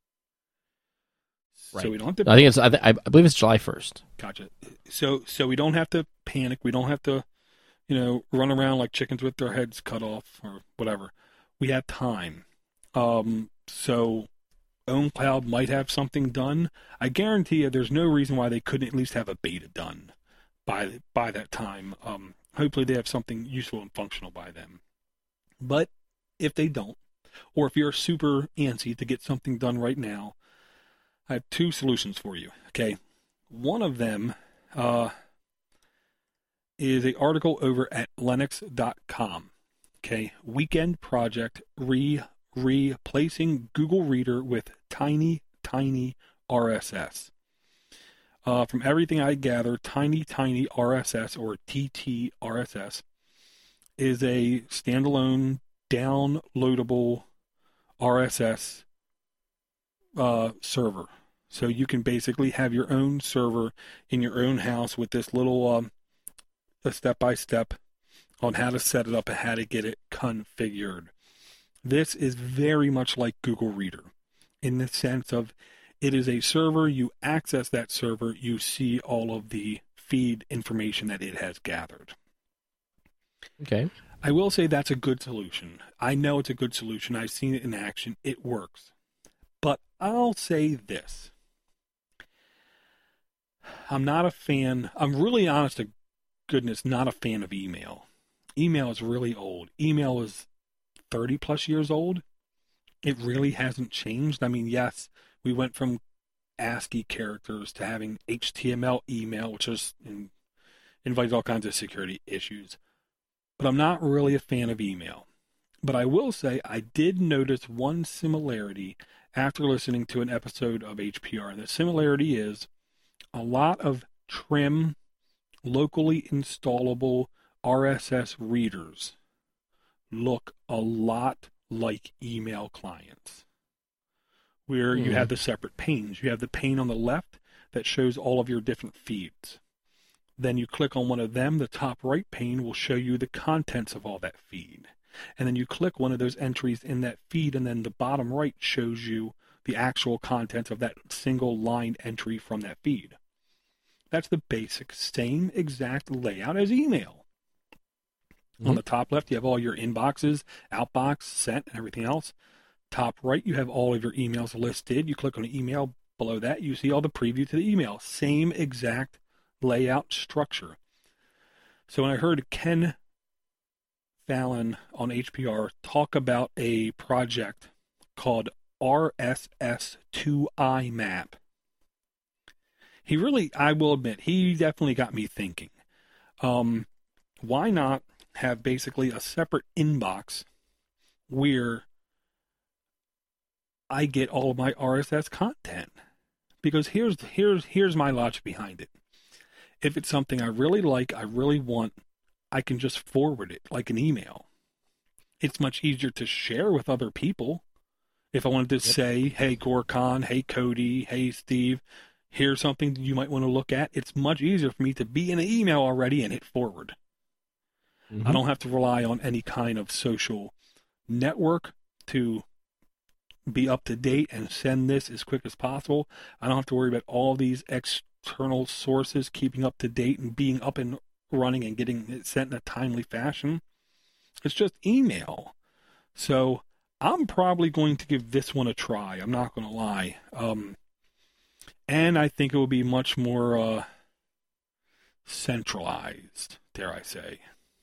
Right.
So we don't have to.
I think it's. I, th- I believe it's July first.
Gotcha. So so we don't have to panic. We don't have to, you know, run around like chickens with their heads cut off or whatever. We have time. Um. So OwnCloud might have something done. I guarantee you, there's no reason why they couldn't at least have a beta done by by that time. Um. Hopefully they have something useful and functional by then. But if they don't, or if you're super antsy to get something done right now, I have two solutions for you. Okay, one of them uh, is an article over at Linux dot com. Okay, weekend project re replacing Google Reader with tiny tiny R S S. Uh, from everything I gather, Tiny Tiny R S S, or T T R S S, is a standalone downloadable R S S uh, server. So you can basically have your own server in your own house with this little um, a step-by-step on how to set it up and how to get it configured. This is very much like Google Reader in the sense of it is a server. You access that server, you see all of the feed information that it has gathered.
Okay.
I will say that's a good solution. I know it's a good solution. I've seen it in action. It works. But I'll say this. I'm not a fan. I'm really, honest to goodness, not a fan of email. Email is really old. Email is thirty plus years old. It really hasn't changed. I mean, yes, we went from ASCII characters to having H T M L email, which is in, invites all kinds of security issues. But I'm not really a fan of email. But I will say I did notice one similarity after listening to an episode of H P R. And the similarity is a lot of trim, locally installable R S S readers look a lot like email clients, where mm. you have the separate panes. You have the pane on the left that shows all of your different feeds. Then you click on one of them, the top right pane will show you the contents of all that feed. And then you click one of those entries in that feed, and then the bottom right shows you the actual contents of that single line entry from that feed. That's the basic, same exact layout as email. Mm-hmm. On the top left, you have all your inboxes, outbox, sent, and everything else. Top right, you have all of your emails listed. You click on an email. Below that, you see all the preview to the email. Same exact layout structure. So when I heard Ken Fallon on H P R talk about a project called R S S two I Map, he really, I will admit, he definitely got me thinking. Um, why not have basically a separate inbox where I get all of my R S S content? Because here's here's here's my logic behind it. If it's something I really like, I really want, I can just forward it like an email. It's much easier to share with other people. If I wanted to yep. say, hey, Gorkon, hey, Cody, hey, Steve, here's something you might want to look at. It's much easier for me to be in an email already and hit forward. Mm-hmm. I don't have to rely on any kind of social network to be up to date and send this as quick as possible. I don't have to worry about all these external sources keeping up to date and being up and running and getting it sent in a timely fashion. It's just email. So I'm probably going to give this one a try. I'm not going to lie. Um, and I think it will be much more uh, centralized, dare I say.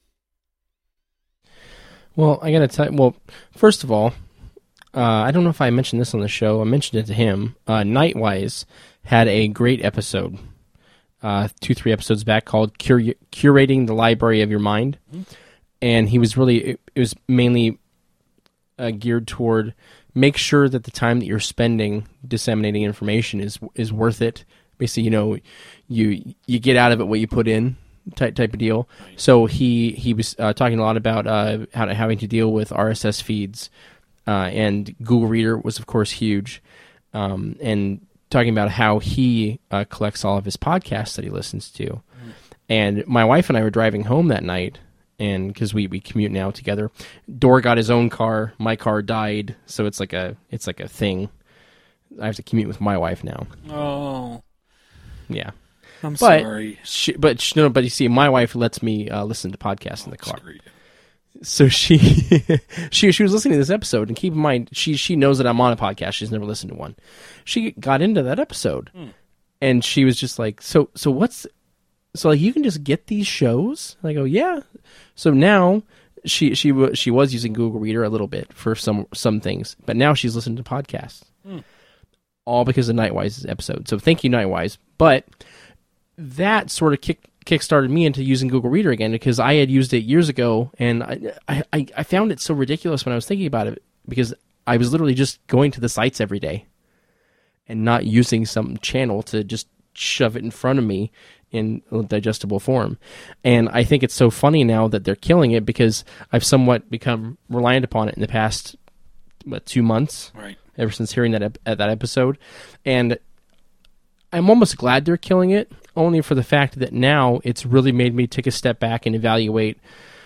Well, I got to tell you, well, first of all, uh, I don't know if I mentioned this on the show. I mentioned it to him. Uh, Nightwise had a great episode, uh, two, three episodes back, called Cur- Curating the Library of Your Mind. Mm-hmm. And he was really, it, it was mainly uh, geared toward make sure that the time that you're spending disseminating information is is worth it. Basically, you know, you you get out of it what you put in, type type of deal. Right. So he he was uh, talking a lot about uh, how to, having to deal with R S S feeds, uh, and Google Reader was of course huge, um, and talking about how he uh, collects all of his podcasts that he listens to. Mm. And my wife and I were driving home that night, and because we, we commute now together. Dor got his own car. My car died, so it's like a it's like a thing. I have to commute with my wife now.
Oh,
yeah.
I'm
but
sorry.
She, but she, no, but you see, my wife lets me uh, listen to podcasts in the car.
Screw you.
So she she she was listening to this episode, and keep in mind she she knows that I'm on a podcast. She's never listened to one. She got into that episode, hmm. and she was just like, "So so what's so like you can just get these shows?" And I go, "Yeah." So now she she w- she was using Google Reader a little bit for some some things, but now she's listening to podcasts, hmm. all because of Nightwise's episode. So thank you, Nightwise. But that sort of kicked. kickstarted me into using Google Reader again because I had used it years ago, and I, I I found it so ridiculous when I was thinking about it because I was literally just going to the sites every day and not using some channel to just shove it in front of me in a digestible form. And I think it's so funny now that they're killing it because I've somewhat become reliant upon it in the past what, two months,
right?
Ever since hearing that ep- that episode, and I'm almost glad they're killing it, only for the fact that now it's really made me take a step back and evaluate,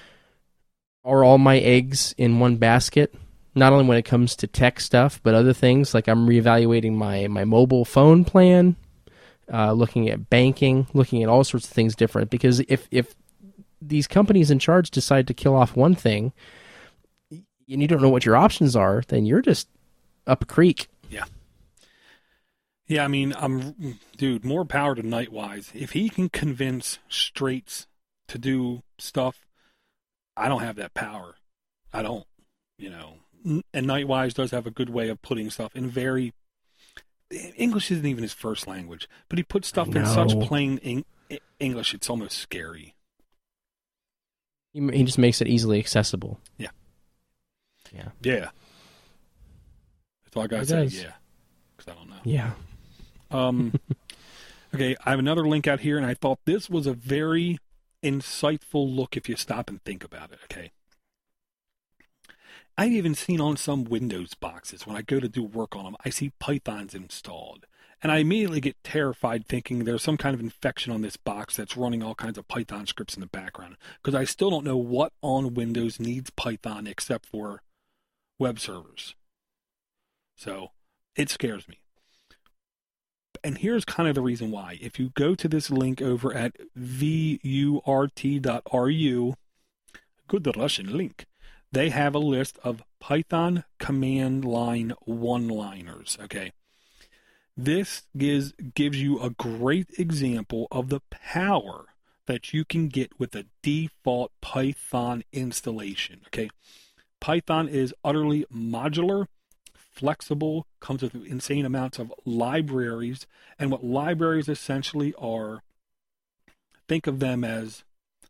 are all my eggs in one basket? Not only when it comes to tech stuff, but other things, like I'm reevaluating my, my mobile phone plan, uh, looking at banking, looking at all sorts of things different, because if, if these companies in charge decide to kill off one thing, and you don't know what your options are, then you're just up a creek.
Yeah. Yeah, I mean, I'm, dude, more power to Nightwise. If he can convince Straits to do stuff, I don't have that power. I don't, you know. And Nightwise does have a good way of putting stuff in very... English isn't even his first language, but he puts stuff in such plain en- English, it's almost scary.
He, he just makes it easily accessible.
Yeah.
Yeah.
Yeah. That's all I gotta
It
say,
does.
yeah. Because I don't know.
Yeah.
Um, okay, I have another link out here, and I thought this was a very insightful look if you stop and think about it, okay? I've even seen on some Windows boxes, when I go to do work on them, I see Pythons installed. And I immediately get terrified thinking there's some kind of infection on this box that's running all kinds of Python scripts in the background. Because I still don't know what on Windows needs Python except for web servers. So, it scares me. And here's kind of the reason why. If you go to this link over at V U R T dot R U, good Russian link, they have a list of Python command line one-liners, okay? This gives, gives you a great example of the power that you can get with a default Python installation, okay? Python is utterly modular, flexible, comes with insane amounts of libraries, and what libraries essentially are, think of them as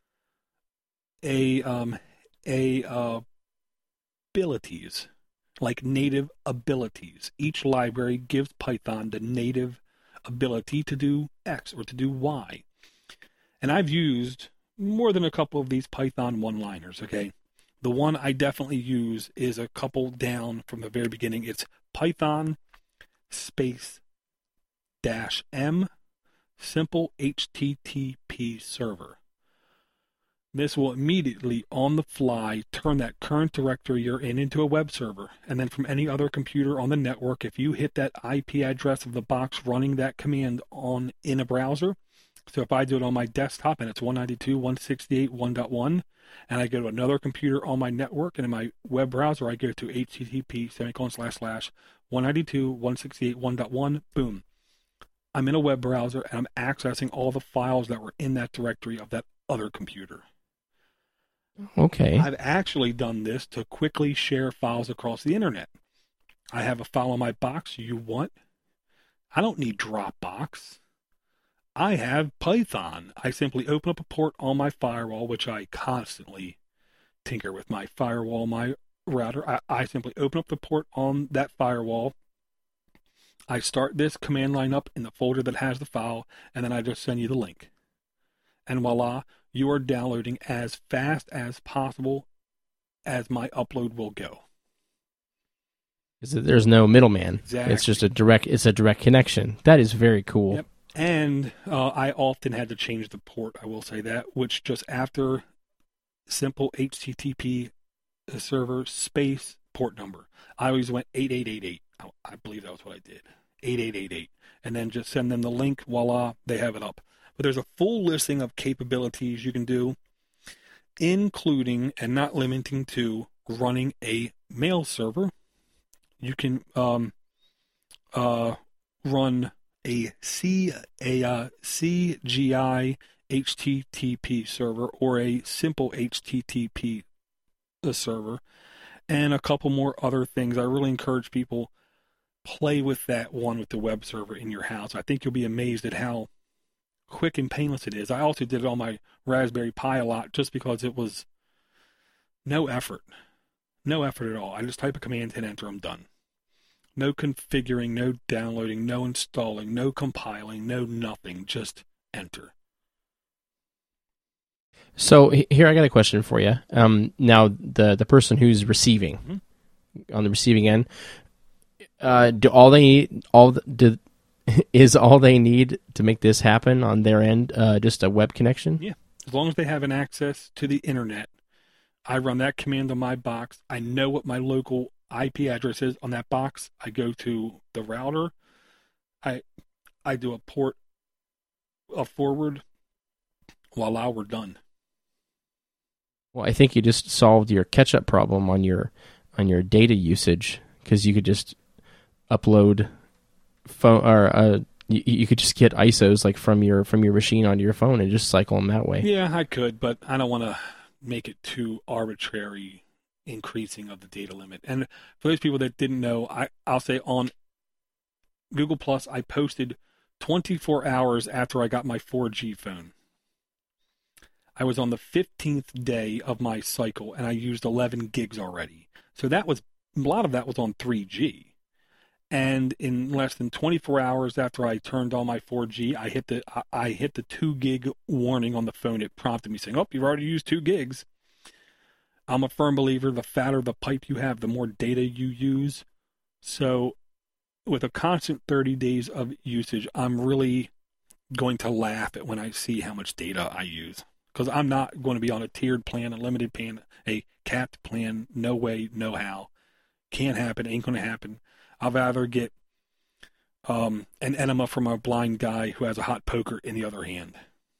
a um, a uh, abilities, like native abilities. Each library gives Python the native ability to do X or to do Y. And I've used more than a couple of these Python one-liners, okay? The one I definitely use is a couple down from the very beginning. It's Python space dash M simple H T T P server. This will immediately, on the fly, turn that current directory you're in into a web server. And then from any other computer on the network, if you hit that I P address of the box running that command on in a browser, so if I do it on my desktop and it's one ninety-two dot one sixty-eight dot one dot one, and I go to another computer on my network, and in my web browser I go to H T T P semicolon slash slash one ninety-two dot one sixty-eight dot one dot one, boom. I'm in a web browser and I'm accessing all the files that were in that directory of that other computer.
Okay.
I've actually done this to quickly share files across the internet. I have a file on my box you want. I don't need Dropbox. I have Python. I simply open up a port on my firewall, which I constantly tinker with my firewall, my router. I, I simply open up the port on that firewall. I start this command line up in the folder that has the file, and then I just send you the link. And voila, you are downloading as fast as possible as my upload will go.
There's no middleman.
Exactly.
It's just a direct. It's a direct connection. That is very cool.
Yep. And uh, I often had to change the port, I will say that, which just after simple H T T P server space port number. I always went eight eight eight eight. I believe that was what I did. eight eight eight eight. And then just send them the link. Voila, they have it up. But there's a full listing of capabilities you can do, including and not limiting to running a mail server. You can um, uh, run a C a uh, C G I H T T P server or a simple H T T P server, and a couple more other things. I really encourage people play with that one with the web server in your house. I think you'll be amazed at how quick and painless it is. I also did it on my Raspberry Pi a lot just because it was no effort. No effort at all. I just type a command, hit enter, I'm done. No configuring, no downloading, no installing, no compiling, no nothing. Just enter.
So here I got a question for you. Um, now the the person who's receiving mm-hmm. on the receiving end, uh, do all they need all the, do, is all they need to make this happen on their end uh, just a web connection?
Yeah, as long as they have an access to the internet. I run that command on my box. I know what my local I P address is on that box. I go to the router. I I do a port, a forward. Voila, we're done.
Well, I think you just solved your catch-up problem on your on your data usage because you could just upload phone or uh, you, you could just get I S Os like from your from your machine onto your phone and just cycle them that way.
Yeah, I could, but I don't want to make it too arbitrary increasing of the data limit. And for those people that didn't know, I I'll say on Google Plus, I posted twenty-four hours after I got my four G phone. I was on the fifteenth day of my cycle, and I used eleven gigs already. So that was a lot of that was on three G. And in less than twenty-four hours after I turned on my four G, I hit the I, I hit the two gig warning on the phone. It prompted me saying, "Oh, you've already used two gigs." I'm a firm believer: the fatter the pipe you have, the more data you use. So, with a constant thirty days of usage, I'm really going to laugh at when I see how much data I use. Because I'm not going to be on a tiered plan, a limited plan, a capped plan. No way, no how. Can't happen, ain't going to happen. I'll rather get um, an enema from a blind guy who has a hot poker in the other hand.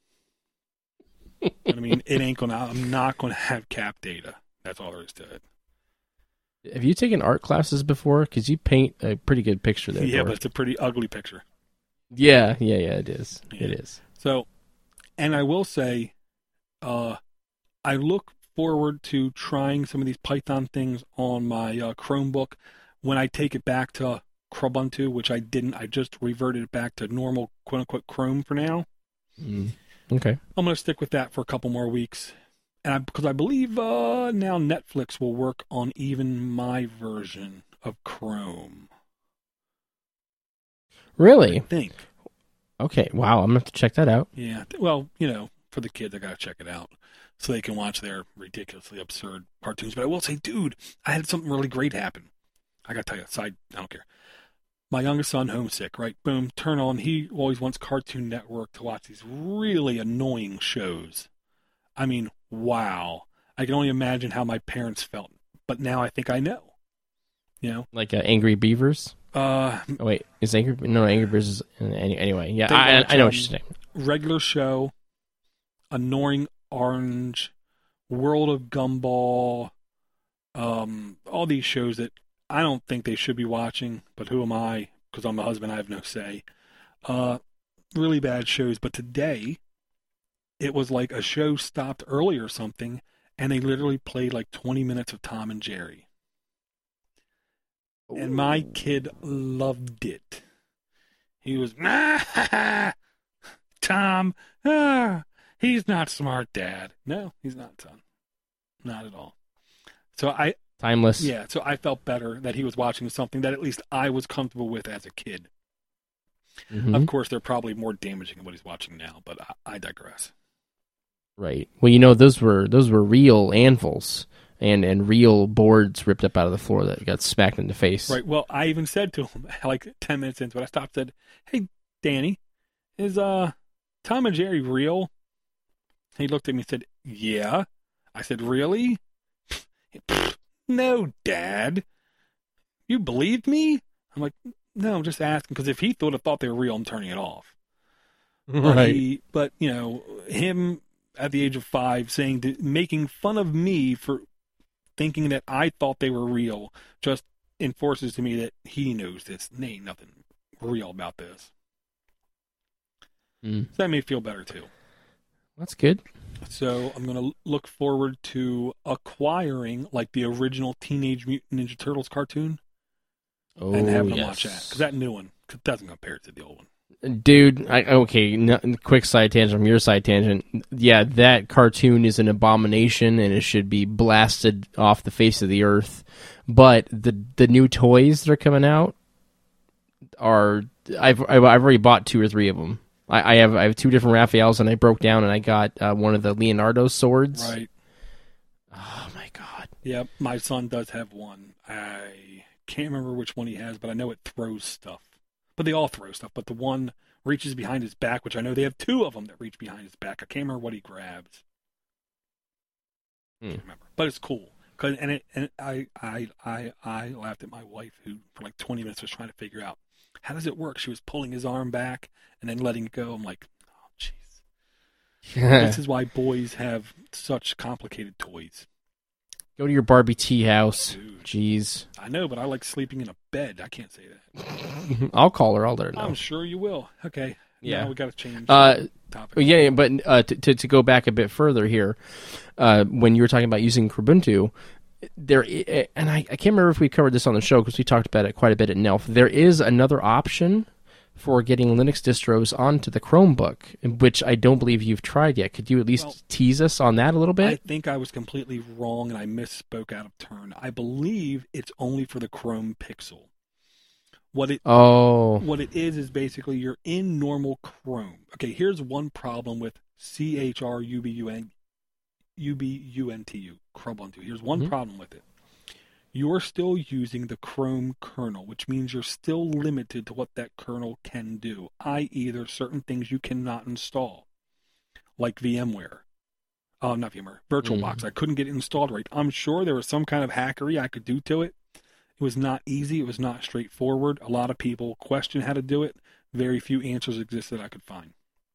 I mean, it ain't going to, I'm not going to have capped data. That's all there is to it.
Have you taken art classes before? Because you paint a pretty good picture there.
Yeah, but it's a pretty ugly picture.
Yeah, yeah, yeah, it is.
Yeah.
It is.
So, and I will say, Uh, I look forward to trying some of these Python things on my uh, Chromebook when I take it back to Krubuntu, which I didn't. I just reverted it back to normal, quote-unquote, Chrome for now.
Mm. Okay.
I'm going to stick with that for a couple more weeks. And I, because I believe uh, now Netflix will work on even my version of Chrome.
Really?
I think.
Okay, wow, I'm going to have to check that out.
Yeah, well, you know, for the kids, I got to check it out so they can watch their ridiculously absurd cartoons. But I will say, dude, I had something really great happen. I got to tell you, side, I don't care. My youngest son, homesick, right? Boom, turn on. He always wants Cartoon Network to watch these really annoying shows. I mean, wow. I can only imagine how my parents felt. But now I think I know. You know?
Like uh, Angry Beavers?
Uh,
oh, wait, is Angry... No, Angry Beavers is... Any, anyway, yeah,
I,
I, I know
um,
what you're saying.
Regular show, Annoying Orange, World of Gumball, um, all these shows that I don't think they should be watching, but who am I? Because I'm a husband, I have no say. Uh, really bad shows. But today, it was like a show stopped early or something, and they literally played like twenty minutes of Tom and Jerry. Ooh. And my kid loved it. He was, ah, Tom, ah, he's not smart, Dad. No, he's not, son. Not at all. So I...
Timeless.
Yeah, so I felt better that he was watching something that at least I was comfortable with as a kid. Mm-hmm. Of course, they're probably more damaging than what he's watching now, but I, I digress.
Right. Well, you know, those were those were real anvils and, and real boards ripped up out of the floor that got smacked in the face.
Right. Well, I even said to him, like ten minutes into it, I stopped and said, "Hey, Danny, is uh Tom and Jerry real?" He looked at me and said, "Yeah." I said, really? No, Dad. You believe me? I'm like, no, I'm just asking, because if he would have thought they were real, I'm turning it off. But
Right.
he, but, you know, him at the age of five saying, that, making fun of me for thinking that I thought they were real just enforces to me that he knows this. There ain't nothing real about this.
Mm.
So that made me feel better, too.
That's good.
So I'm going to look forward to acquiring, like, the original Teenage Mutant Ninja Turtles cartoon
Oh,
and having
yes.
them watch that. Because that new one doesn't compare to the old one.
Dude, I, okay, no, quick side tangent from your side tangent. Yeah, that cartoon is an abomination and it should be blasted off the face of the earth. But the the new toys that are coming out are I've I've already bought two or three of them. I, I have I have two different Raphaels and I broke down and I got uh, one of the Leonardo swords.
Right.
Oh my god.
Yeah, my son does have one. I can't remember which one he has, but I know it throws stuff. But they all throw stuff. But the one reaches behind his back, which I know they have two of them that reach behind his back. I can't remember what he grabs.
Hmm.
Can't remember. But it's cool. Cause, and it, and I, I, I, I laughed at my wife, who for like twenty minutes was trying to figure out, how does it work? She was pulling his arm back and then letting it go. I'm like, oh, jeez. This is why boys have such complicated toys.
Go to your Barbie tea house.
Dude.
Jeez.
I know, but I like sleeping in a bed. I can't say that.
I'll call her. I'll let her know.
I'm sure you will. Okay.
Yeah.
Now we got to change
Uh,
the topic.
Yeah, yeah, but uh, to, to to go back a bit further here, uh, when you were talking about using Kubuntu, there i- and I, I can't remember if we covered this on the show because we talked about it quite a bit at N E L F. There is another option for getting Linux distros onto the Chromebook, which I don't believe you've tried yet. Could you at least
Well,
tease us on that a little
I
bit?
think I was completely wrong and I misspoke out of turn. I believe it's only for the Chrome Pixel. What it
Oh,
what it is is basically you're in normal Chrome. Okay, here's one problem with C H R U B U N U B U N T U, Chromebuntu. Here's one
Mhm.
problem with it. You're still using the Chrome kernel, which means you're still limited to what that kernel can do, that is there's certain things you cannot install, like VMware. Oh, not VMware, VirtualBox.
Mhm.
I couldn't get it installed right. I'm sure there was some kind of hackery I could do to it. It was not easy. It was not straightforward. A lot of people question how to do it. Very few answers exist that I could find.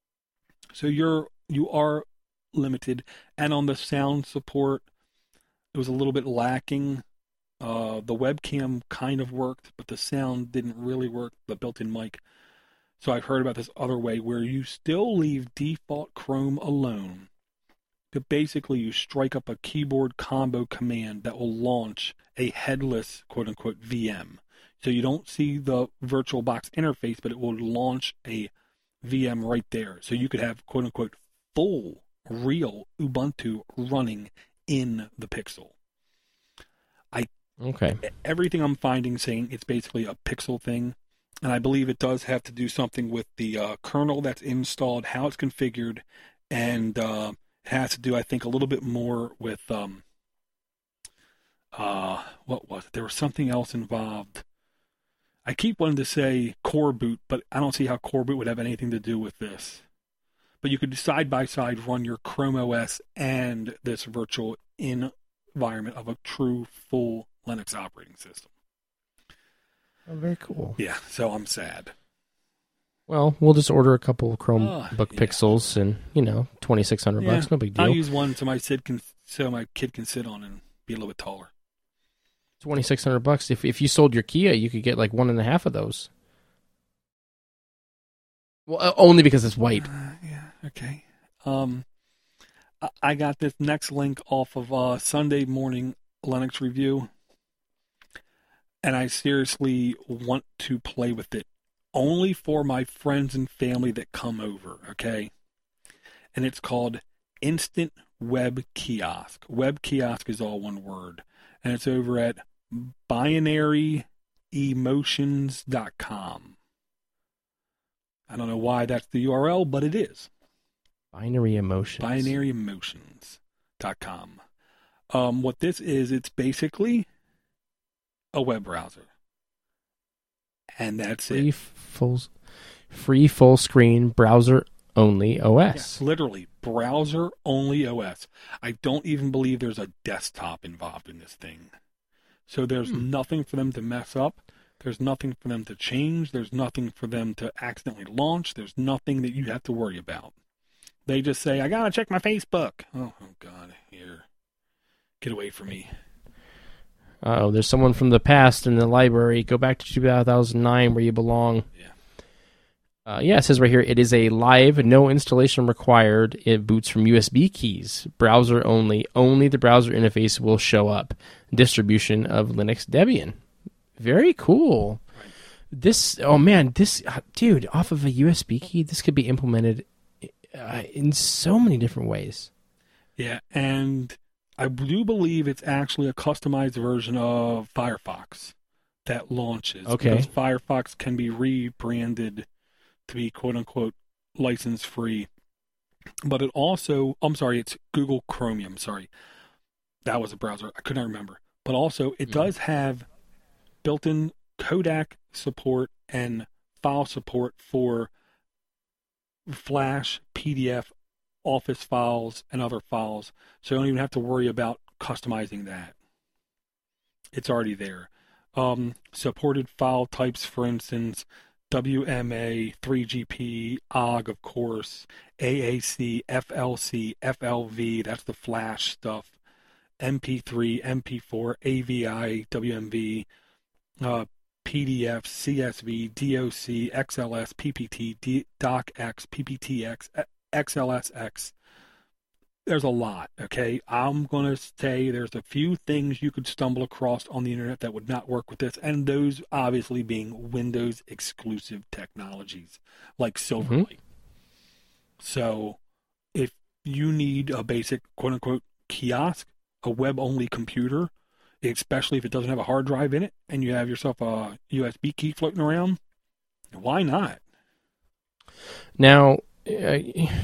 So you're you are limited. And on the sound support, it was a little bit lacking. Uh, the webcam kind of worked, but the sound didn't really work, the built-in mic. So I've heard about this other way where you still leave default Chrome alone. But basically you strike up a keyboard combo command that will launch a headless quote-unquote V M. So you don't see the VirtualBox interface, but it will launch a V M right there. So you could have quote-unquote full, real Ubuntu running in the Pixel.
okay.
Everything I'm finding saying it's basically a Pixel thing, and I believe it does have to do something with the uh, kernel that's installed, how it's configured, and uh, it has to do, I think, a little bit more with um, uh, what was it? There was something else involved. I keep wanting to say Core Boot, but I don't see how Core Boot would have anything to do with this. But you could side by side run your Chrome O S and this virtual environment of a true full Linux operating system.
Oh, very cool.
Yeah, so I'm sad.
Well, we'll just order a couple of
Oh,
Chromebook
yeah.
Pixels and, you know, twenty-six hundred bucks. No big
I'll
deal.
use one so my kid can so my kid can sit on and be a little bit taller.
twenty-six hundred bucks. If if you sold your Kia, you could get like one and a half of those. Well, uh, only because it's white.
Uh, yeah, okay. Um, I, I got this next link off of uh, Sunday Morning Linux Review, and I seriously want to play with it. Only for my friends and family that come over, okay? And it's called Instant Web Kiosk. Web Kiosk is all one word. And it's over at binary emotions dot com. I don't know why that's the U R L, but it is.
Binary Emotions.
binary emotions dot com. Um, what this is, it's basically a web browser. And that's
Free
it.
full, free full screen browser only O S.
Yes, literally, browser-only O S. I don't even believe there's a desktop involved in this thing. So there's hmm. nothing for them to mess up. There's nothing for them to change. There's nothing for them to accidentally launch. There's nothing that you have to worry about. They just say, I gotta check my Facebook. Oh, oh God, here. Get away from me.
Uh-oh, there's someone from the past in the library. Go back to two thousand nine where you belong.
Yeah.
Uh, yeah, it says right here, it is a live, no installation required. It boots from U S B keys, browser only. Only the browser interface will show up. Distribution of Linux Debian. Very cool. Right. This, oh man, this, dude, off of a U S B key, this could be implemented uh, in so many different ways.
Yeah, and I do believe it's actually a customized version of Firefox that launches.
Okay.
Because Firefox can be rebranded to be quote-unquote license-free. But it also, I'm sorry, it's Google Chromium, sorry. That was a browser. I could not remember. But also, it mm. does have built-in codec support and file support for Flash, P D F, Office files, and other files. So you don't even have to worry about customizing that. It's already there. Um, supported file types, for instance, W M A, three G P, O G, of course, A A C, F L C, F L V, that's the Flash stuff, M P three, M P four, A V I, W M V, uh, P D F, C S V, D O C, X L S, P P T, D- DocX, P P T X, X L S X. There's a lot, okay? I'm going to say there's a few things you could stumble across on the internet that would not work with this, and those obviously being Windows exclusive technologies like Silverlight. Mm-hmm. So if you need a basic quote-unquote kiosk, a web-only computer, especially if it doesn't have a hard drive in it, and you have yourself a U S B key floating around, why not?
Now, uh,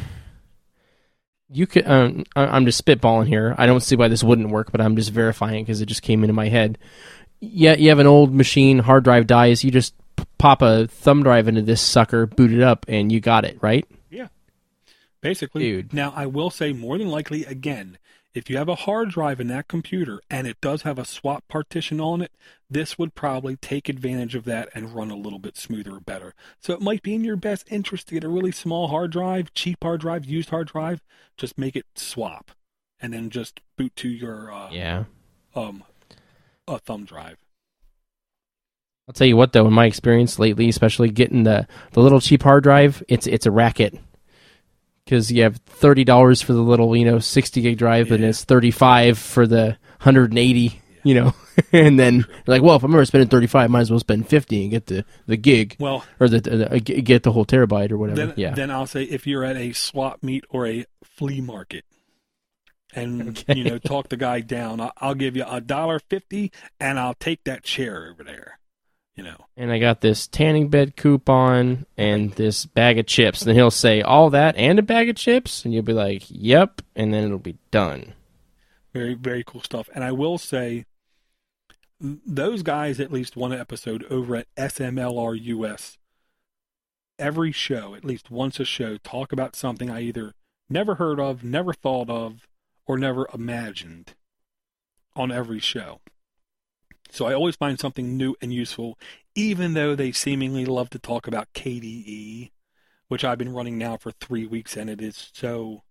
you could. Um, I'm just spitballing here. I don't see why this wouldn't work, but I'm just verifying because it just came into my head. Yeah, you have an old machine, hard drive dies. You just p- pop a thumb drive into this sucker, boot it up, and you got it, right?
Yeah, basically.
Dude.
Now, I will say more than likely, again, if you have a hard drive in that computer and it does have a swap partition on it, this would probably take advantage of that and run a little bit smoother or better. So it might be in your best interest to get a really small hard drive, cheap hard drive, used hard drive, just make it swap and then just boot to your uh,
yeah.
um, a thumb drive.
I'll tell you what, though, in my experience lately, especially getting the, the little cheap hard drive, it's it's a racket. Because you have thirty dollars for the little, you know, sixty gig drive, yeah. and it's thirty-five for the one hundred eighty, yeah. you know. And then you're like, well, if I'm ever spending thirty-five, I might as well spend fifty and get the, the gig.
Well,
or the, the get the whole terabyte or whatever.
Then,
yeah.
then I'll say if you're at a swap meet or a flea market and,
okay.
you know, talk the guy down, I'll, I'll give you a dollar fifty and I'll take that chair over there. You know.
And I got this tanning bed coupon and this bag of chips. And he'll say, all that and a bag of chips? And you'll be like, yep. And then it'll be done.
Very, very cool stuff. And I will say, those guys, at least one episode over at S M L R U S, every show, at least once a show, talk about something I either never heard of, never thought of, or never imagined on every show. So I always find something new and useful, even though they seemingly love to talk about K D E, which I've been running now for three weeks, and it is so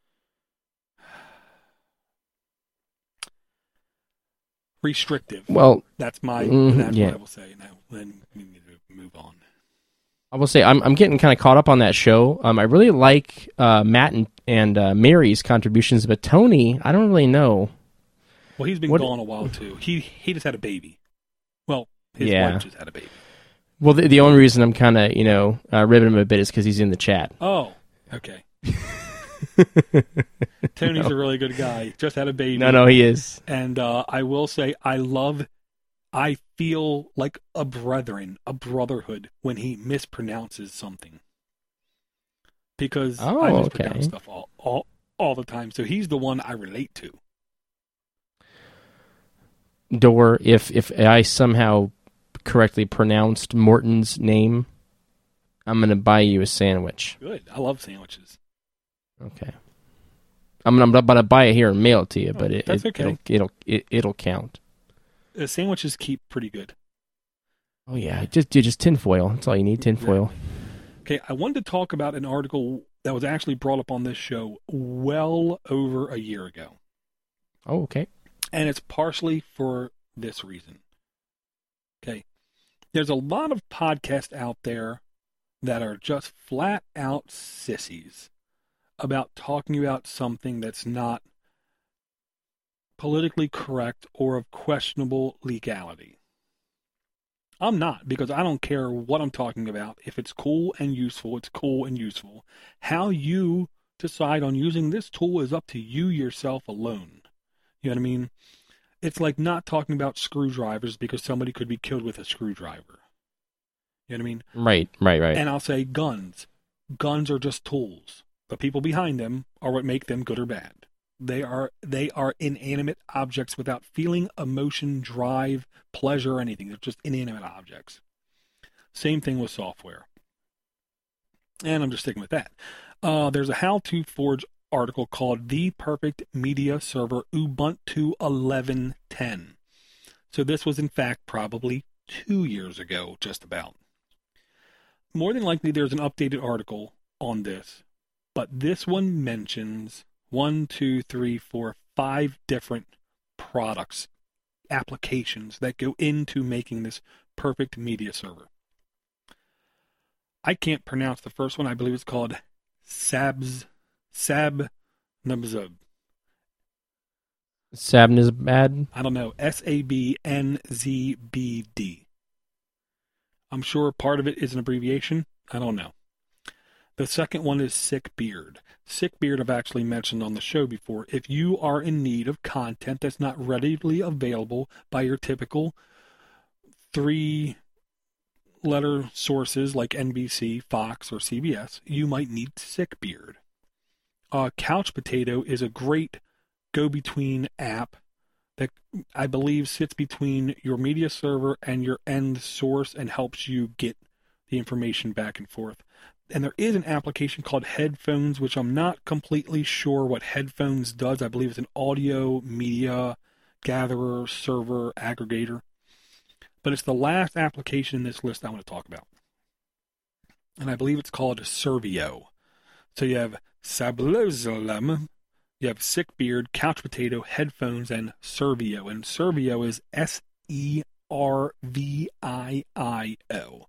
restrictive.
Well,
that's my
mm,
that's
yeah.
what I will say. Now, then we need to move on.
I will say I'm I'm getting kind of caught up on that show. Um, I really like uh, Matt and and uh, Mary's contributions, but Tony, I don't really know.
Well, he's been
what,
gone a while, too. He he just had a baby. Well, his
yeah.
wife just had a baby.
Well, the, the only reason I'm kind of, you know, uh, ribbing him a bit is because he's in the chat.
Oh, okay. Tony's no. a really good guy. Just had a baby.
No, no, he is.
And uh, I will say, I love, I feel like a brethren, a brotherhood, when he mispronounces something. Because
oh,
I mispronounce
okay.
stuff all, all, all the time. So he's the one I relate to.
Door, if if I somehow correctly pronounced Morton's name, I'm going to buy you a sandwich.
Good. I love sandwiches.
Okay. I'm going to buy it here and mail it to you, but it,
That's
it,
okay.
it'll, it'll, it, it'll count.
Uh, sandwiches keep pretty good.
Oh, yeah. Just, dude, just tinfoil. That's all you need, tinfoil.
Okay, I wanted to talk about an article that was actually brought up on this show well over a year ago.
Oh, okay.
And it's partially for this reason. Okay. There's a lot of podcasts out there that are just flat out sissies about talking about something that's not politically correct or of questionable legality. I'm not, because I don't care what I'm talking about. If it's cool and useful, it's cool and useful. How you decide on using this tool is up to you yourself alone. You know what I mean? It's like not talking about screwdrivers because somebody could be killed with a screwdriver. You know what I mean?
Right, right, right.
And I'll say guns. Guns are just tools. The people behind them are what make them good or bad. They are they are inanimate objects without feeling, emotion, drive, pleasure, or anything. They're just inanimate objects. Same thing with software. And I'm just sticking with that. Uh, there's a How to Forge article called The Perfect Media Server Ubuntu eleven ten. So this was in fact probably two years ago, just about. More than likely there's an updated article on this, but this one mentions one, two, three, four, five different products, applications that go into making this perfect media server. I can't pronounce the first one. I believe it's called Sabz, Sab Nabzub.
Sabnizbad?
I don't know. S A B N Z B D. I'm sure part of it is an abbreviation. I don't know. The second one is Sickbeard. Sickbeard I've actually mentioned on the show before. If you are in need of content that's not readily available by your typical three-letter sources like N B C, Fox, or C B S, you might need Sickbeard. Uh, Couch Potato is a great go-between app that I believe sits between your media server and your end source and helps you get the information back and forth. And there is an application called Headphones, which I'm not completely sure what Headphones does. I believe it's an audio media gatherer, server, aggregator. But it's the last application in this list I want to talk about. And I believe it's called Servio. So you have Sablozolem, you have Sickbeard, Couch Potato, Headphones, and Servio. And Servio is S E R V I I O.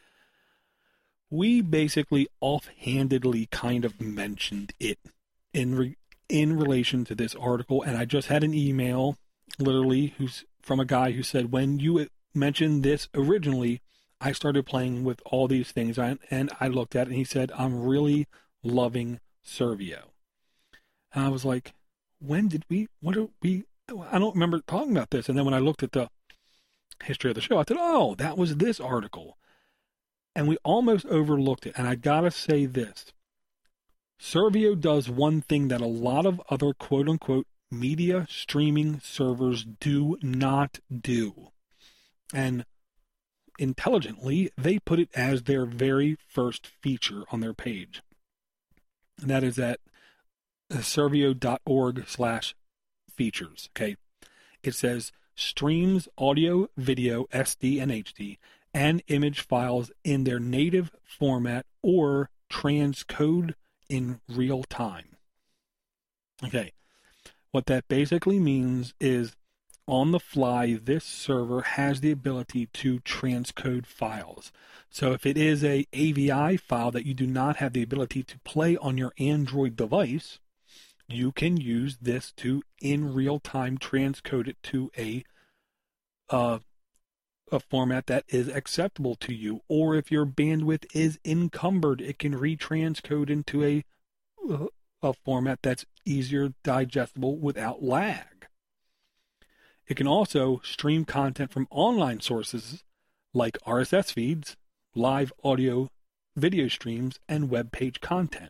We basically offhandedly kind of mentioned it in re- in relation to this article, and I just had an email, literally, who's from a guy who said, when you mentioned this originally, I started playing with all these things, and I looked at it, and he said, I'm really loving Servio. And I was like, when did we, what did we, I don't remember talking about this. And then when I looked at the history of the show, I said, oh, that was this article. And we almost overlooked it. And I gotta say this. Servio does one thing that a lot of other quote-unquote media streaming servers do not do. And intelligently, they put it as their very first feature on their page. And that is at servio.org slash features. Okay. It says streams audio, video, S D, and H D, and image files in their native format or transcode in real time. Okay. What that basically means is on the fly, this server has the ability to transcode files. So if it is a A V I file that you do not have the ability to play on your Android device, you can use this to in real time transcode it to a uh, a format that is acceptable to you. Or if your bandwidth is encumbered, it can retranscode into a a format that's easier digestible without lag. It can also stream content from online sources like R S S feeds, live audio, video streams, and web page content.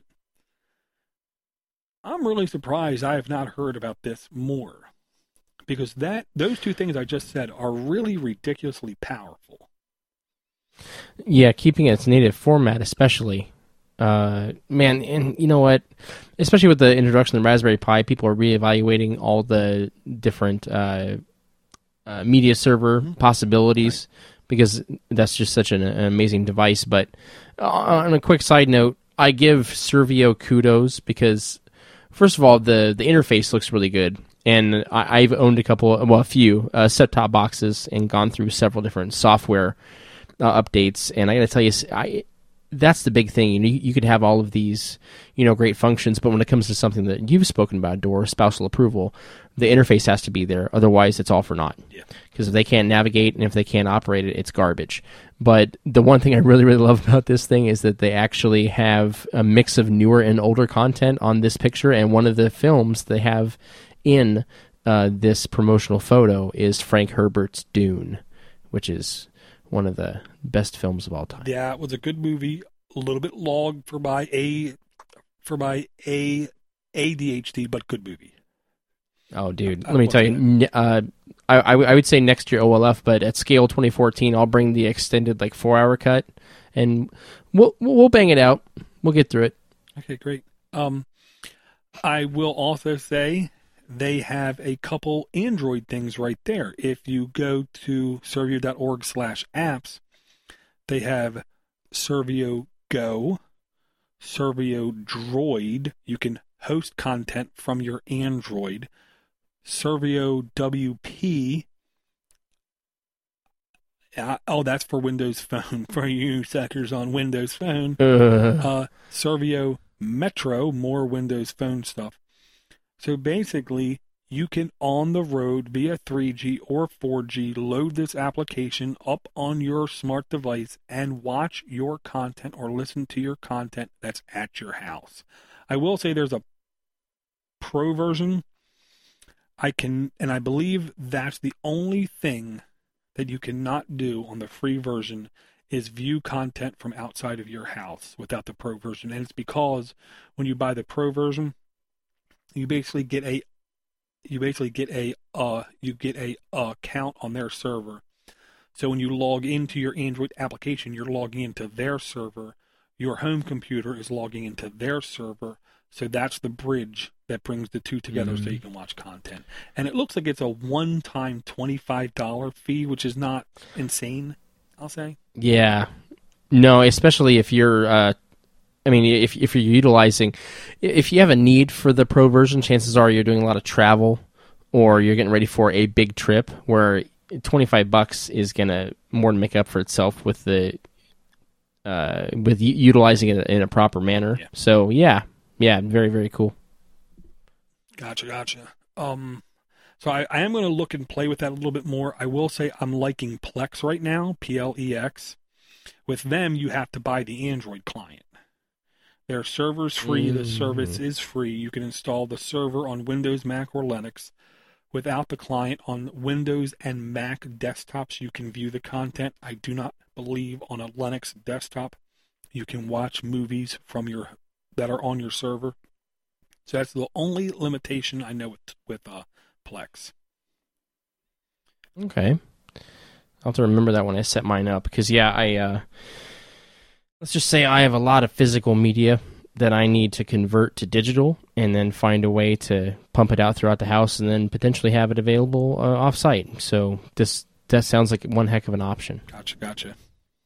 I'm really surprised I have not heard about this more, because that those two things I just said are really ridiculously powerful.
Yeah, keeping its native format, especially. Uh, man, and you know what? Especially with the introduction of the Raspberry Pi, people are reevaluating all the different uh, uh, media server mm-hmm. possibilities right. because that's just such an, an amazing device. But uh, on a quick side note, I give Servio kudos because, first of all, the, the interface looks really good. And I, I've owned a couple, well, a few uh, set-top boxes and gone through several different software uh, updates. And I got to tell you, I, that's the big thing. You know, you, you could have all of these, you know, great functions, but when it comes to something that you've spoken about, Dor, spousal approval, the interface has to be there. Otherwise, it's all for naught. Yeah. Because if they can't navigate and if they can't operate it, it's garbage. But the one thing I really, really love about this thing is that they actually have a mix of newer and older content on this picture. And one of the films they have in uh, this promotional photo is Frank Herbert's Dune, which is one of the best films of all time.
Yeah, it was a good movie. A little bit long for my a for my a A D H D, but good movie.
Oh, dude, I, let me tell you, uh, I, I I would say next year O L F, but at scale twenty fourteen, I'll bring the extended like four hour cut, and we'll we'll bang it out. We'll get through it.
Okay, great. Um, I will also say they have a couple Android things right there. If you go to servio.org slash apps, they have Servio Go, Servio Droid. You can host content from your Android. Servio W P. Uh, oh, that's for Windows Phone, for you suckers on Windows Phone. Uh. Uh, Servio Metro, more Windows Phone stuff. So basically, you can, on the road via three G or four G, load this application up on your smart device and watch your content or listen to your content that's at your house. I will say there's a pro version. I can, and I believe that's the only thing that you cannot do on the free version is view content from outside of your house without the pro version. And it's because when you buy the pro version, you basically get a you basically get a uh you get a uh, account on their server. So when you log into your Android application, you're logging into their server. Your home computer is logging into their server. So that's the bridge that brings the two together mm-hmm. so you can watch content. And it looks like it's a one-time twenty-five dollars fee, which is not insane, I'll say.
Yeah. No, especially if you're uh I mean, if if you're utilizing, if you have a need for the pro version, chances are you're doing a lot of travel or you're getting ready for a big trip where twenty-five bucks is going to more than make up for itself with the, uh, with u- utilizing it in a proper manner. Yeah. So yeah, yeah, very, very cool.
Gotcha. Gotcha. Um, so I, I am going to look and play with that a little bit more. I will say I'm liking Plex right now, P L E X. With them, you have to buy the Android client. Their server's free. Mm. The service is free. You can install the server on Windows, Mac, or Linux. Without the client on Windows and Mac desktops, you can view the content. I do not believe on a Linux desktop you can watch movies from your that are on your server. So that's the only limitation I know with, with uh, Plex.
Okay. I'll have to remember that when I set mine up. Because, yeah, I... Uh... Let's just say I have a lot of physical media that I need to convert to digital and then find a way to pump it out throughout the house and then potentially have it available uh, off-site. So this that sounds like one heck of an option.
Gotcha, gotcha.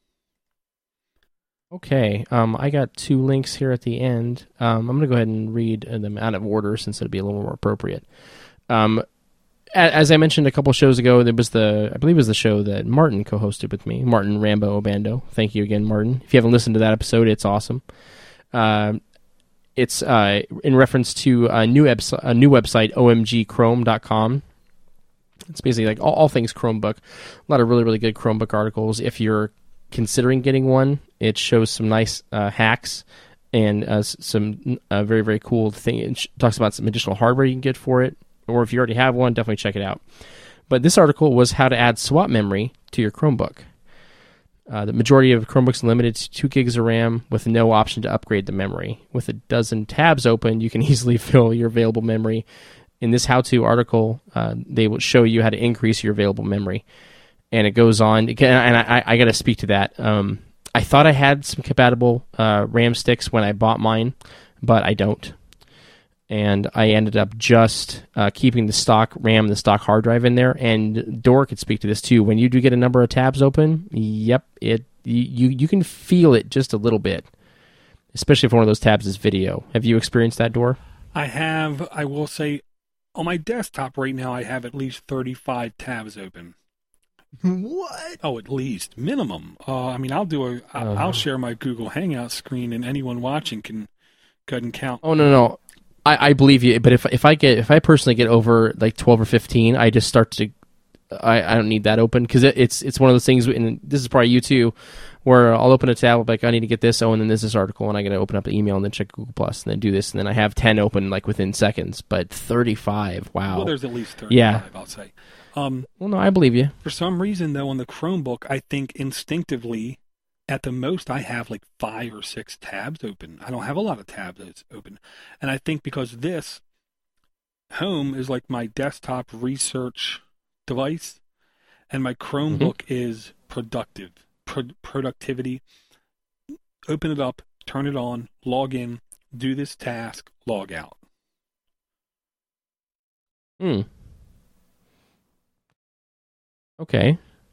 Okay, um, I got two links here at the end. Um, I'm going to go ahead and read them out of order since it'll be a little more appropriate. Um, as I mentioned a couple shows ago, there was the, I believe it was the show that Martin co-hosted with me, Martin Rambo Obando. Thank you again, Martin. If you haven't listened to that episode, it's awesome. Uh, it's uh, in reference to a new, ebs- a new website, O M G Chrome dot com. It's basically like all, all things Chromebook. A lot of really, really good Chromebook articles. If you're considering getting one, it shows some nice uh, hacks and uh, some uh, very, very cool thing. It talks about some additional hardware you can get for it. Or if you already have one, definitely check it out. But this article was how to add swap memory to your Chromebook. Uh, the majority of Chromebooks are limited to two gigs of RAM with no option to upgrade the memory. With a dozen tabs open, you can easily fill your available memory. In this how-to article, uh, they will show you how to increase your available memory. and it goes on. And I, I got to speak to that. Um, I thought I had some compatible uh, RAM sticks when I bought mine, but I don't. And I ended up just uh, keeping the stock RAM, the stock hard drive in there. And Dora could speak to this too. When you do get a number of tabs open, yep, it you you can feel it just a little bit, especially if one of those tabs is video. Have you experienced that, Dora?
I have. I will say, on my desktop right now, I have at least thirty-five tabs open.
What?
Oh, at least minimum. Uh, I mean, I'll do a. I'll,
Uh-huh.
I'll share my Google Hangout screen, and anyone watching can go ahead and count.
Oh no no, I, I believe you. But if if I get if I personally get over like twelve or fifteen, I just start to. I, I don't need that open because it, it's it's one of those things. And this is probably you too, where I'll open a tab like I need to get this. Oh, and then there's this article, and I got to open up the email and then check Google Plus and then do this, and then I have ten open like within seconds. But thirty-five, wow.
Well, there's at least thirty-five.
Yeah.
I'll say. Um,
Well, no, I believe you.
for some reason, though, on the Chromebook, I think instinctively, at the most, I have like five or six tabs open. I don't have a lot of tabs that's open, and I think because this Home is like my desktop research device, and my Chromebook is productive, pro- productivity. Open it up, turn it on, log in, do this task, log out.
Hmm. Okay.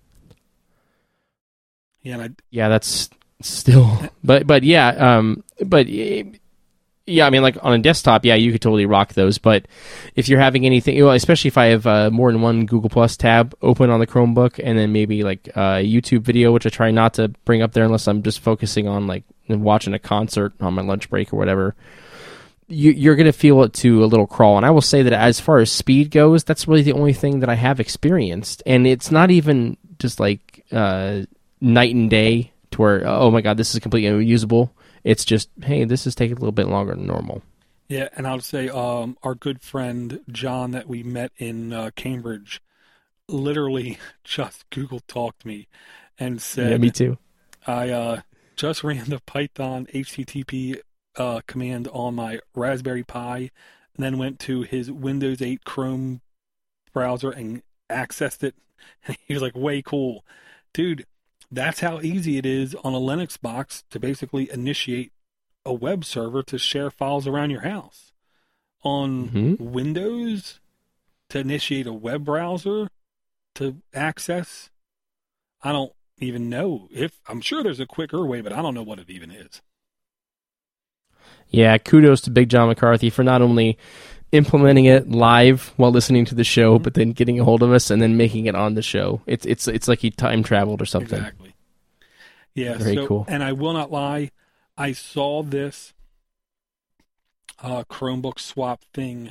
Yeah, and I,
Yeah, that's still, but but yeah, um, but eh, yeah, I mean, like on a desktop, yeah, you could totally rock those. But if you're having anything, well, especially if I have uh, more than one Google Plus tab open on the Chromebook, and then maybe like a YouTube video, which I try not to bring up there unless I'm just focusing on like watching a concert on my lunch break or whatever. You, you're going to feel it to a little crawl. And I will say that as far as speed goes, that's really the only thing that I have experienced. And it's not even just like uh, night and day to where, oh my God, this is completely unusable. It's just, hey, this is taking a little bit longer than normal.
yeah, and I'll say um, our good friend John that we met in uh, Cambridge literally just Google talked me and said,
Yeah, me too.
I uh, just ran the Python H T T P uh, command on my Raspberry Pi, and then went to his Windows eight Chrome browser and accessed it. And he was like, way cool. Dude, that's how easy it is on a Linux box to basically initiate a web server to share files around your house. On
Mhm.
Windows, to initiate a web browser to access, I don't even know if, I'm sure there's a quicker way, but I don't know what it even is.
Yeah, kudos to Big John McCarthy for not only implementing it live while listening to the show,
Mm-hmm.
but then getting a hold of us and then making it on the show. It's it's it's like he time traveled or something.
Exactly. Yeah,
Very
so,
cool.
And I will not lie, I saw this uh, Chromebook swap thing.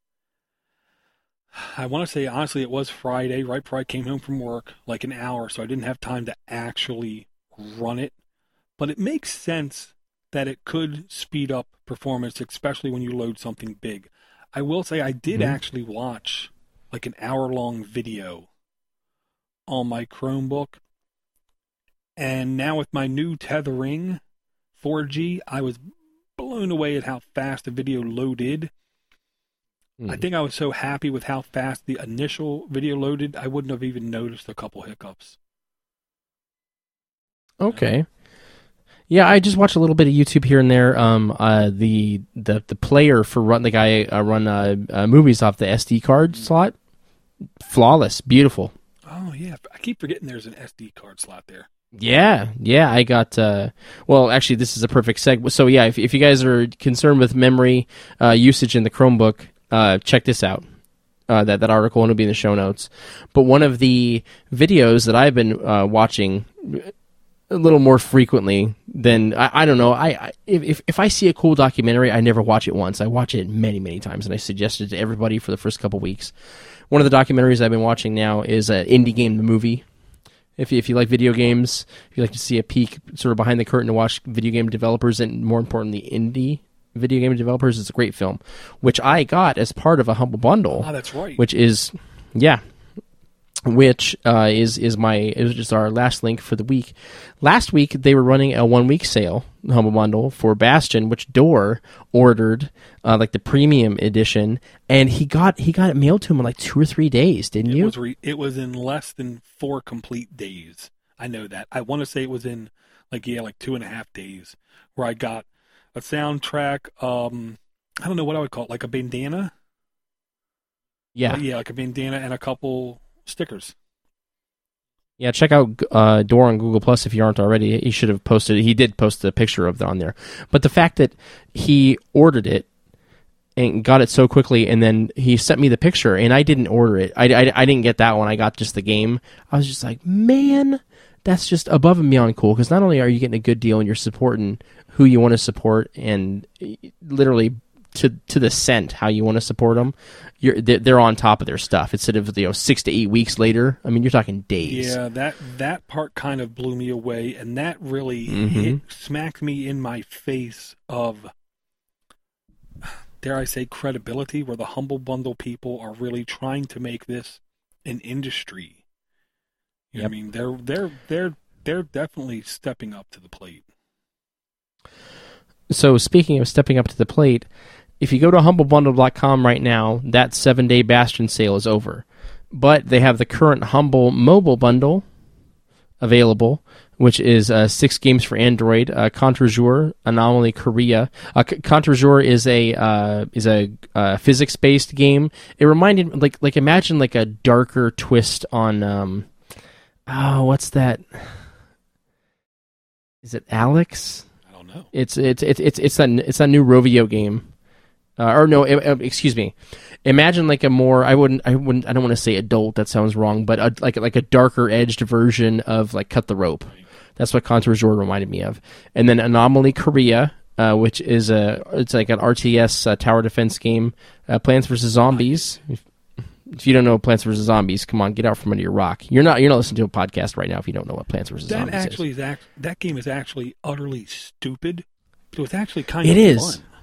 I want to say, honestly, it was Friday, right before I came home from work, like an hour, so I didn't have time to actually run it. But it makes sense that it could speed up performance, especially when you load something big. I will say I did
Mhm.
actually watch like an hour-long video on my Chromebook. And now with my new tethering four G, I was blown away at how fast the video loaded. I
Hmm.
think I was so happy with how fast the initial video loaded, I wouldn't have even noticed a couple hiccups.
Okay. Yeah, I just watch a little bit of YouTube here and there. Um, uh, the the the player for run the guy uh, run uh, uh, movies off the S D card slot, flawless, beautiful.
Oh, yeah. I keep forgetting there's an S D card slot there.
Yeah, yeah, I got. Uh, well, actually, this is a perfect segue. So, yeah, if if you guys are concerned with memory uh, usage in the Chromebook, uh, check this out. Uh, that that article will be in the show notes. But one of the videos that I've been uh, watching a little more frequently than I, I don't know. I, I if if I see a cool documentary, I never watch it once. I watch it many many times, and I suggest it to everybody for the first couple weeks. One of the documentaries I've been watching now is uh, Indie Game the Movie. If you, if you like video games, if you like to see a peek sort of behind the curtain to watch video game developers and more importantly indie video game developers, it's a great film, which I got as part of a Humble Bundle.
Oh, that's right.
Which is, yeah. which uh, is is my is just our last link for the week. Last week they were running a one week sale, Humble Bundle for Bastion, which Dor ordered uh, like the premium edition, and he got he got it mailed to him in like two or three days, didn't
it
you?
Was re- it was in less than four complete days. I know that. I want to say it was in like yeah, like two and a half days, where I got a soundtrack. Um, I don't know what I would call it, like a bandana.
Yeah,
uh, yeah, like a bandana and a couple stickers.
Yeah, check out uh, Dor on Google Plus if you aren't already. He should have posted. He did post a picture of it on there. But the fact that he ordered it and got it so quickly, and then he sent me the picture, and I didn't order it. I, I, I didn't get that one. I got just the game. I was just like, man, that's just above and beyond cool. Because not only are you getting a good deal, and you're supporting who you want to support, and literally to to the cent how you want to support them, you're they're on top of their stuff instead of you know six to eight weeks later. I mean, you're talking days.
Yeah, that that part kind of blew me away, and that really
Mhm.
hit, smacked me in my face of, dare I say, credibility, where the Humble Bundle people are really trying to make this an industry. You know what I mean, they're they're they're they're definitely stepping up to the plate.
So speaking of stepping up to the plate, if you go to humble bundle dot com right now, that seven-day Bastion sale is over. But they have the current Humble Mobile Bundle available, which is uh, six games for Android. Uh, Contre Jour, Anomaly Korea. Uh, C- Contre Jour is a uh, is a uh, physics-based game. It reminded like like imagine like a darker twist on um, oh what's that? Is it Alex?
I don't know.
It's it's it's it's it's that it's that new Rovio game. Uh, or no, uh, excuse me. Imagine like a more I wouldn't I wouldn't I don't want to say adult. That sounds wrong, but a, like like a darker edged version of like Cut the Rope. That's what Contre Jour reminded me of. And then Anomaly Korea, uh, which is a it's like an R T S uh, tower defense game. Uh, Plants versus Zombies. If, if you don't know Plants versus Zombies, come on, get out from under your rock. You're not you're not listening to a podcast right now if you don't know what Plants versus
That
Zombies
actually
is.
is act, that game is actually utterly stupid, but it was actually kind
It
of
is.
fun.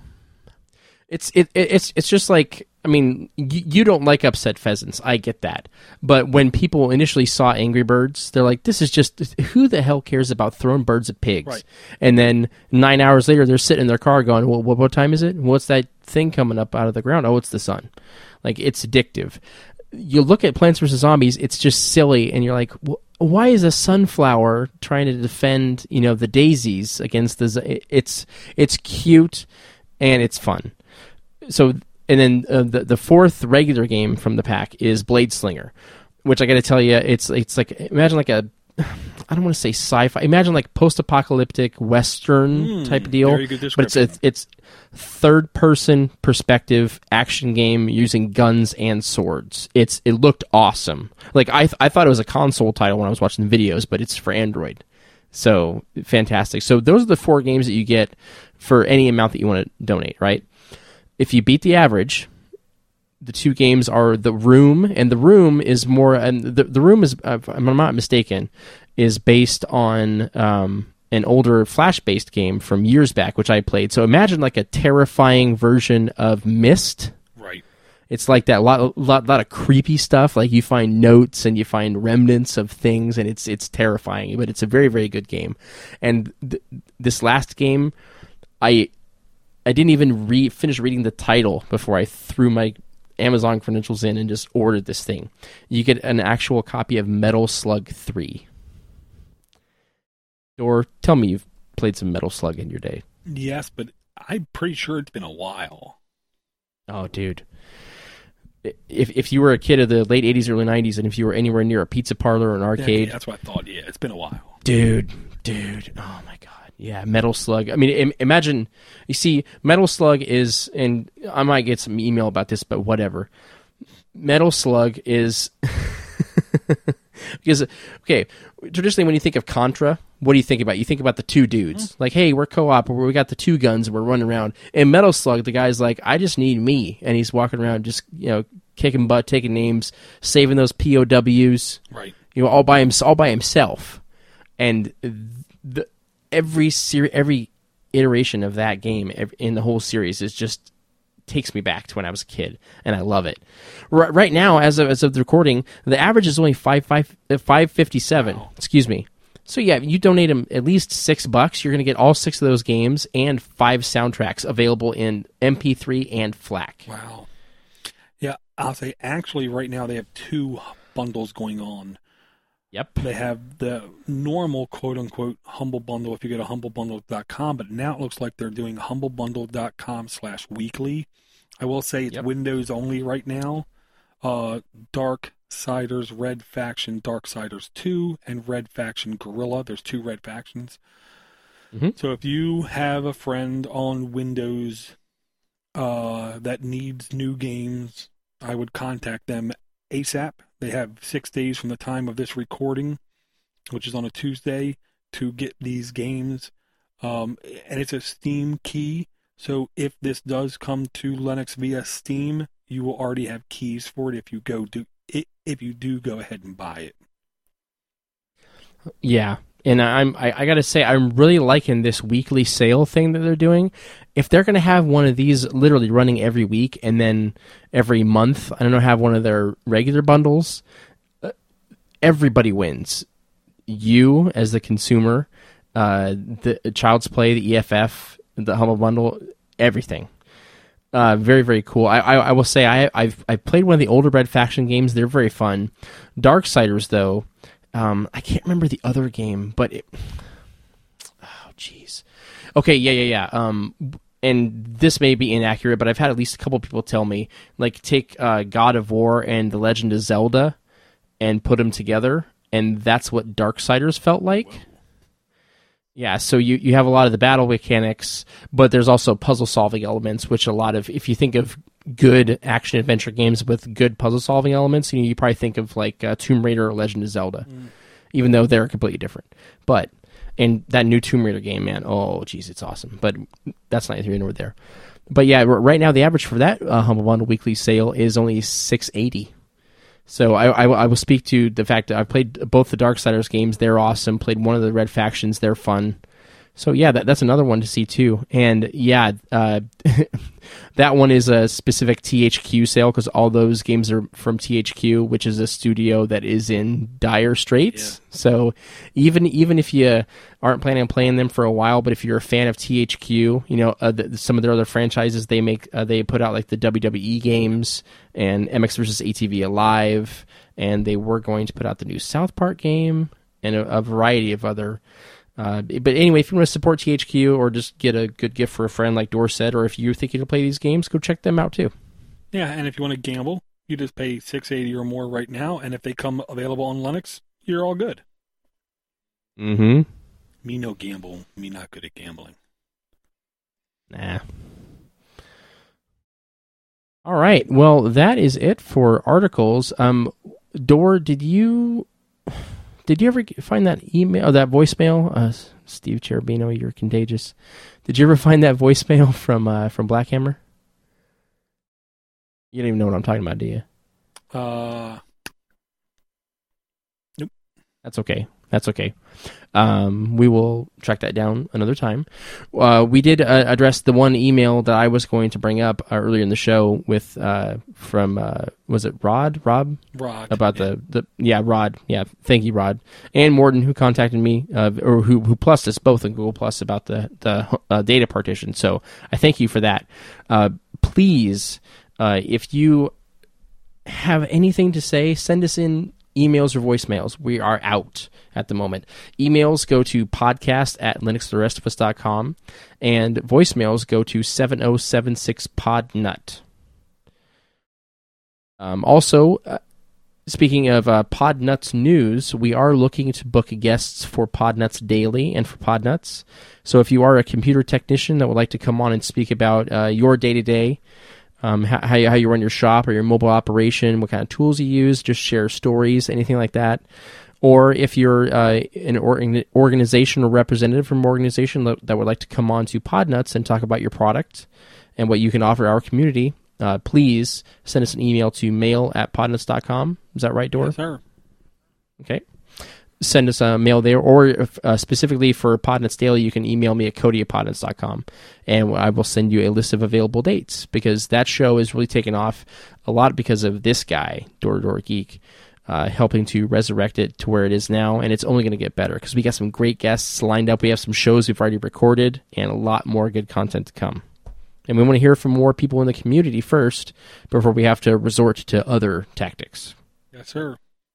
It's it, it it's it's just like I mean you, you don't like upset pheasants, I get that, but when people initially saw Angry Birds, they're like, this is just who the hell cares about throwing birds at pigs?
Right.
And then nine hours later, they're sitting in their car going, well, what, what time is it? What's that thing coming up out of the ground? Oh, it's the sun. Like it's addictive. You look at Plants versus Zombies, it's just silly, and you're like, well, why is a sunflower trying to defend you know the daisies against the? Z-? It's it's cute and it's fun. So, and then uh, the the fourth regular game from the pack is Blade Slinger, which I got to tell you, it's it's like imagine like a I don't want to say sci-fi. Imagine like post-apocalyptic Western
Mm,
type of deal,
very good
but it's a
description.
it's third-person perspective action game using guns and swords. It's it looked awesome. Like I th- I thought it was a console title when I was watching the videos, but it's for Android. So fantastic. So those are the four games that you get for any amount that you want to donate, right? If you beat the average, the two games are The Room, and The Room is more, and the the Room is, if I'm not mistaken, is based on um, an older Flash-based game from years back, which I played. So imagine like a terrifying version of Myst.
Right.
It's like that lot, lot, lot of creepy stuff. Like you find notes and you find remnants of things, and it's it's terrifying. But it's a very very good game. And th- this last game, I I didn't even re- finish reading the title before I threw my Amazon credentials in and just ordered this thing. You get an actual copy of Metal Slug three. Or tell me you've played some Metal Slug in your day.
Yes, but I'm pretty sure it's been a while.
Oh, dude. If if you were a kid of the late eighties, early nineties, and if you were anywhere near a pizza parlor or an arcade...
Yeah, that's what I thought. Yeah, it's been a while.
Dude, dude, oh my god. Yeah, Metal Slug. I mean, Im- imagine, you see, Metal Slug is, and I might get some email about this, but whatever. Metal Slug is, because, okay, traditionally when you think of Contra, what do you think about? You think about the two dudes. Mm-hmm. Like, hey, we're co-op, we got the two guns, and we're running around. In Metal Slug, the guy's like, I just need me. And he's walking around just, you know, kicking butt, taking names, saving those P O Ws.
Right.
You know, all by, him, all by himself. And the... Every ser- every iteration of that game in the whole series is just takes me back to when I was a kid, and I love it. R- right now, as of, as of the recording, the average is only five five five fifty seven. Wow. Excuse me. So yeah, you donate them at least six bucks. You're going to get all six of those games and five soundtracks available in M P three and FLAC.
Wow. Yeah, I'll say actually right now they have two bundles going on.
Yep.
They have the normal quote-unquote Humble Bundle if you go to humble bundle dot com, but now it looks like they're doing humble bundle dot com slash weekly. I will say it's
yep.
Windows only right now. Uh, Dark Siders Red Faction Darksiders two and Red Faction Guerrilla. There's two Red Factions.
Mm-hmm.
So if you have a friend on Windows uh, that needs new games, I would contact them ASAP. They have six days from the time of this recording, which is on a Tuesday, to get these games. Um, and it's a Steam key. So if this does come to Linux via Steam, you will already have keys for it if you go do if you do go ahead and buy it.
Yeah, and I'm I, I gotta say I'm really liking this weekly sale thing that they're doing. If they're gonna have one of these literally running every week and then every month, I don't know, have one of their regular bundles, uh, everybody wins. You as the consumer, uh, the Child's Play, the E F F, the Humble Bundle, everything. Uh, very, very cool. I, I, I will say I, I've I've played one of the older Red Faction games. They're very fun. Darksiders, though, um, I can't remember the other game, but it. Oh, jeez. Okay, yeah, yeah, yeah. Um, and this may be inaccurate, but I've had at least a couple people tell me, like, take uh, God of War and The Legend of Zelda, and put them together, and that's what Darksiders felt like. Whoa. Yeah, so you, you have a lot of the battle mechanics, but there's also puzzle-solving elements, which a lot of, if you think of good action-adventure games with good puzzle-solving elements, you know, you probably think of, like, uh, Tomb Raider or Legend of Zelda, mm. even though they're completely different. But, and that new Tomb Raider game, man, oh, geez, it's awesome. But that's neither here nor there. But yeah, right now the average for that uh, Humble Bundle weekly sale is only six dollars and eighty cents. So I, I, I will speak to the fact that I've played both the Darksiders games. They're awesome. Played one of the Red Factions. They're fun. So yeah, that, that's another one to see too. And yeah, uh, that one is a specific T H Q sale because all those games are from T H Q, which is a studio that is in dire straits. Yeah. So even even if you aren't planning on playing them for a while, but if you're a fan of T H Q, you know uh, the, some of their other franchises they make, uh, they put out like the W W E games and M X versus A T V Alive, and they were going to put out the new South Park game and a, a variety of other. Uh, but anyway, if you want to support T H Q or just get a good gift for a friend like Dorset, or if you're thinking to play these games, go check them out too.
Yeah, and if you want to gamble, you just pay six dollars and eighty cents or more right now, and if they come available on Linux, you're all good.
Mm-hmm.
Me no gamble. Me not good at gambling.
Nah. All right. Well, that is it for articles. Um, Dor, did you... Did you ever find that email, or that voicemail? Uh, Steve Cherubino, you're contagious. Did you ever find that voicemail from uh, from Black Hammer? You don't even know what I'm talking about, do you?
Uh, nope.
That's okay. That's okay. Um, we will track that down another time. Uh, we did uh, address the one email that I was going to bring up uh, earlier in the show with uh, from uh, was it Rod Rob
Rod
about
yeah.
the, the yeah Rod yeah thank you Rod and Morton who contacted me uh, or who who plussed us both in Google Plus about the the uh, data partition. So I thank you for that. Uh, please, uh, if you have anything to say, send us in emails or voicemails. We are out at the moment. Emails go to podcast at linux the rest of us dot com, and voicemails go to seven oh seven six podnut. Um, also, uh, speaking of uh, Podnuts news, we are looking to book guests for Podnuts Daily and for Podnuts. So if you are a computer technician that would like to come on and speak about uh, your day-to-day, Um, how, how you, how you run your shop or your mobile operation, what kind of tools you use, just share stories, anything like that. Or if you're uh, an or- organization or representative from an organization that, that would like to come on to Podnuts and talk about your product and what you can offer our community, uh, please send us an email to mail at podnuts dot com. Is that right, Dor?
Yes, sir.
Okay. send us a mail there, or if, uh, specifically for Podnuts Daily, you can email me at Cody at podnuts dot com, and I will send you a list of available dates, because that show is really taken off a lot because of this guy, Door to Door Geek, uh, helping to resurrect it to where it is now, and it's only going to get better because we got some great guests lined up. We have some shows we've already recorded, and a lot more good content to come. And we want to hear from more people in the community first before we have to resort to other tactics.
Yes, sir.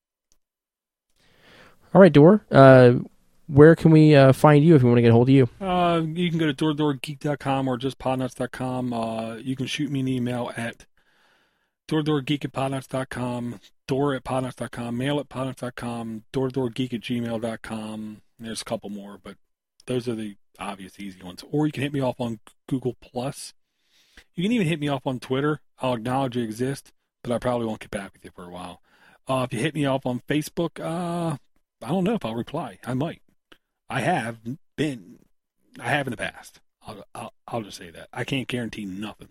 All right, Door. Uh, where can we uh, find you if we want to get a hold of you?
Uh, you can go to door to door geek dot com or just podnuts dot com. Uh, you can shoot me an email at door to door geek at podnuts dot com, door at podnuts dot com, mail at podnuts dot com, door to door geek at gmail dot com. There's a couple more, but those are the obvious easy ones. Or you can hit me off on Google Plus. You can even hit me off on Twitter. I'll acknowledge you exist, but I probably won't get back with you for a while. Uh, if you hit me off on Facebook, uh, I don't know if I'll reply. I might. I have been. I have in the past. I'll, I'll, I'll just say that. I can't guarantee nothing.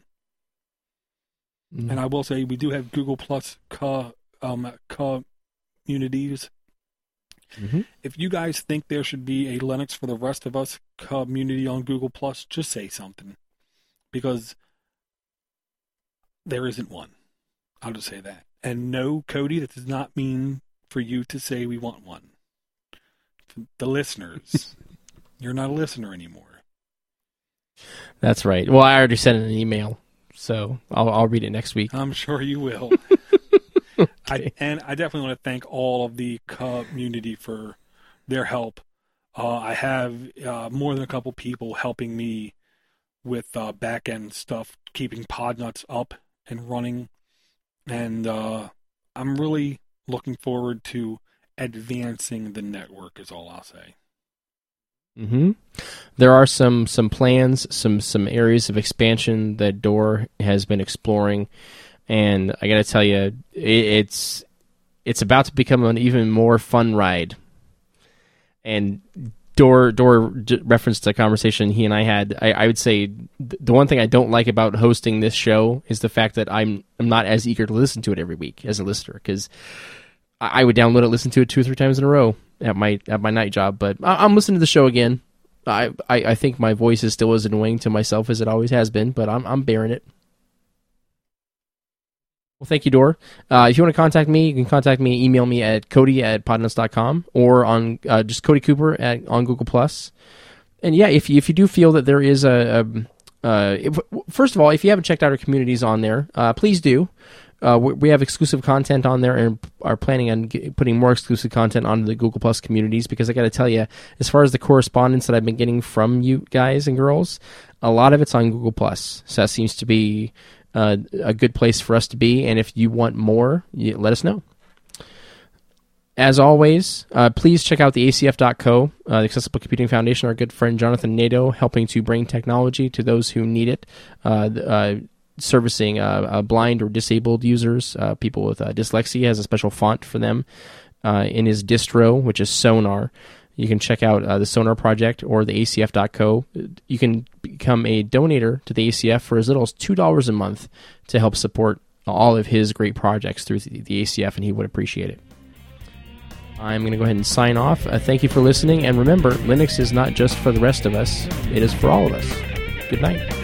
Mm. And I will say we do have Google Plus co, um, communities. Mm-hmm. If you guys think there should be a Linux for the rest of us community on Google Plus, just say something. Because there isn't one. I'll just say that. And no, Cody, that does not mean for you to say we want one. The listeners, you're not a listener anymore.
That's right. Well, I already sent an email, so I'll, I'll read it next week.
I'm sure you will.
Okay.
I, and I definitely want to thank all of the community for their help. Uh, I have uh, more than a couple people helping me with uh, back-end stuff, keeping Podnuts up and running. And uh, I'm really looking forward to advancing the network is all I'll say.
Mm-hmm. There are some some plans, some some areas of expansion that Door has been exploring, and I got to tell you, it, it's it's about to become an even more fun ride. And Door Door referenced a conversation he and I had. I, I would say th- the one thing I don't like about hosting this show is the fact that I'm I'm not as eager to listen to it every week as a listener, because I would download it, listen to it two or three times in a row at my at my night job. But I'm listening to the show again. I, I, I think my voice is still as annoying to myself as it always has been, but I'm I'm bearing it. Well, thank you, Door. Uh, if you want to contact me, you can contact me, email me at Cody at podnuts dot com or on uh, just Cody Cooper at on Google Plus. And yeah, if you, if you do feel that there is a, a uh, if, first of all, if you haven't checked out our communities on there, uh, please do. Uh, we have exclusive content on there and are planning on get, putting more exclusive content onto the Google Plus communities, because I got to tell you, as far as the correspondence that I've been getting from you guys and girls, a lot of it's on Google Plus. So that seems to be uh, a good place for us to be. And if you want more, you, let us know. As always, uh, please check out the A C F dot co, uh, the Accessible Computing Foundation, our good friend Jonathan Nadeau, helping to bring technology to those who need it. Uh, uh, servicing uh, uh, blind or disabled users, uh, people with uh, dyslexia. He has a special font for them uh, in his distro, which is Sonar. You can check out uh, the Sonar project or the A C F dot co. You can become a donator to the A C F for as little as two dollars a month to help support all of his great projects through the, the A C F, and he would appreciate it. I'm going to go ahead and sign off. Uh, thank you for listening, and remember, Linux is not just for the rest of us, it is for all of us. Good night.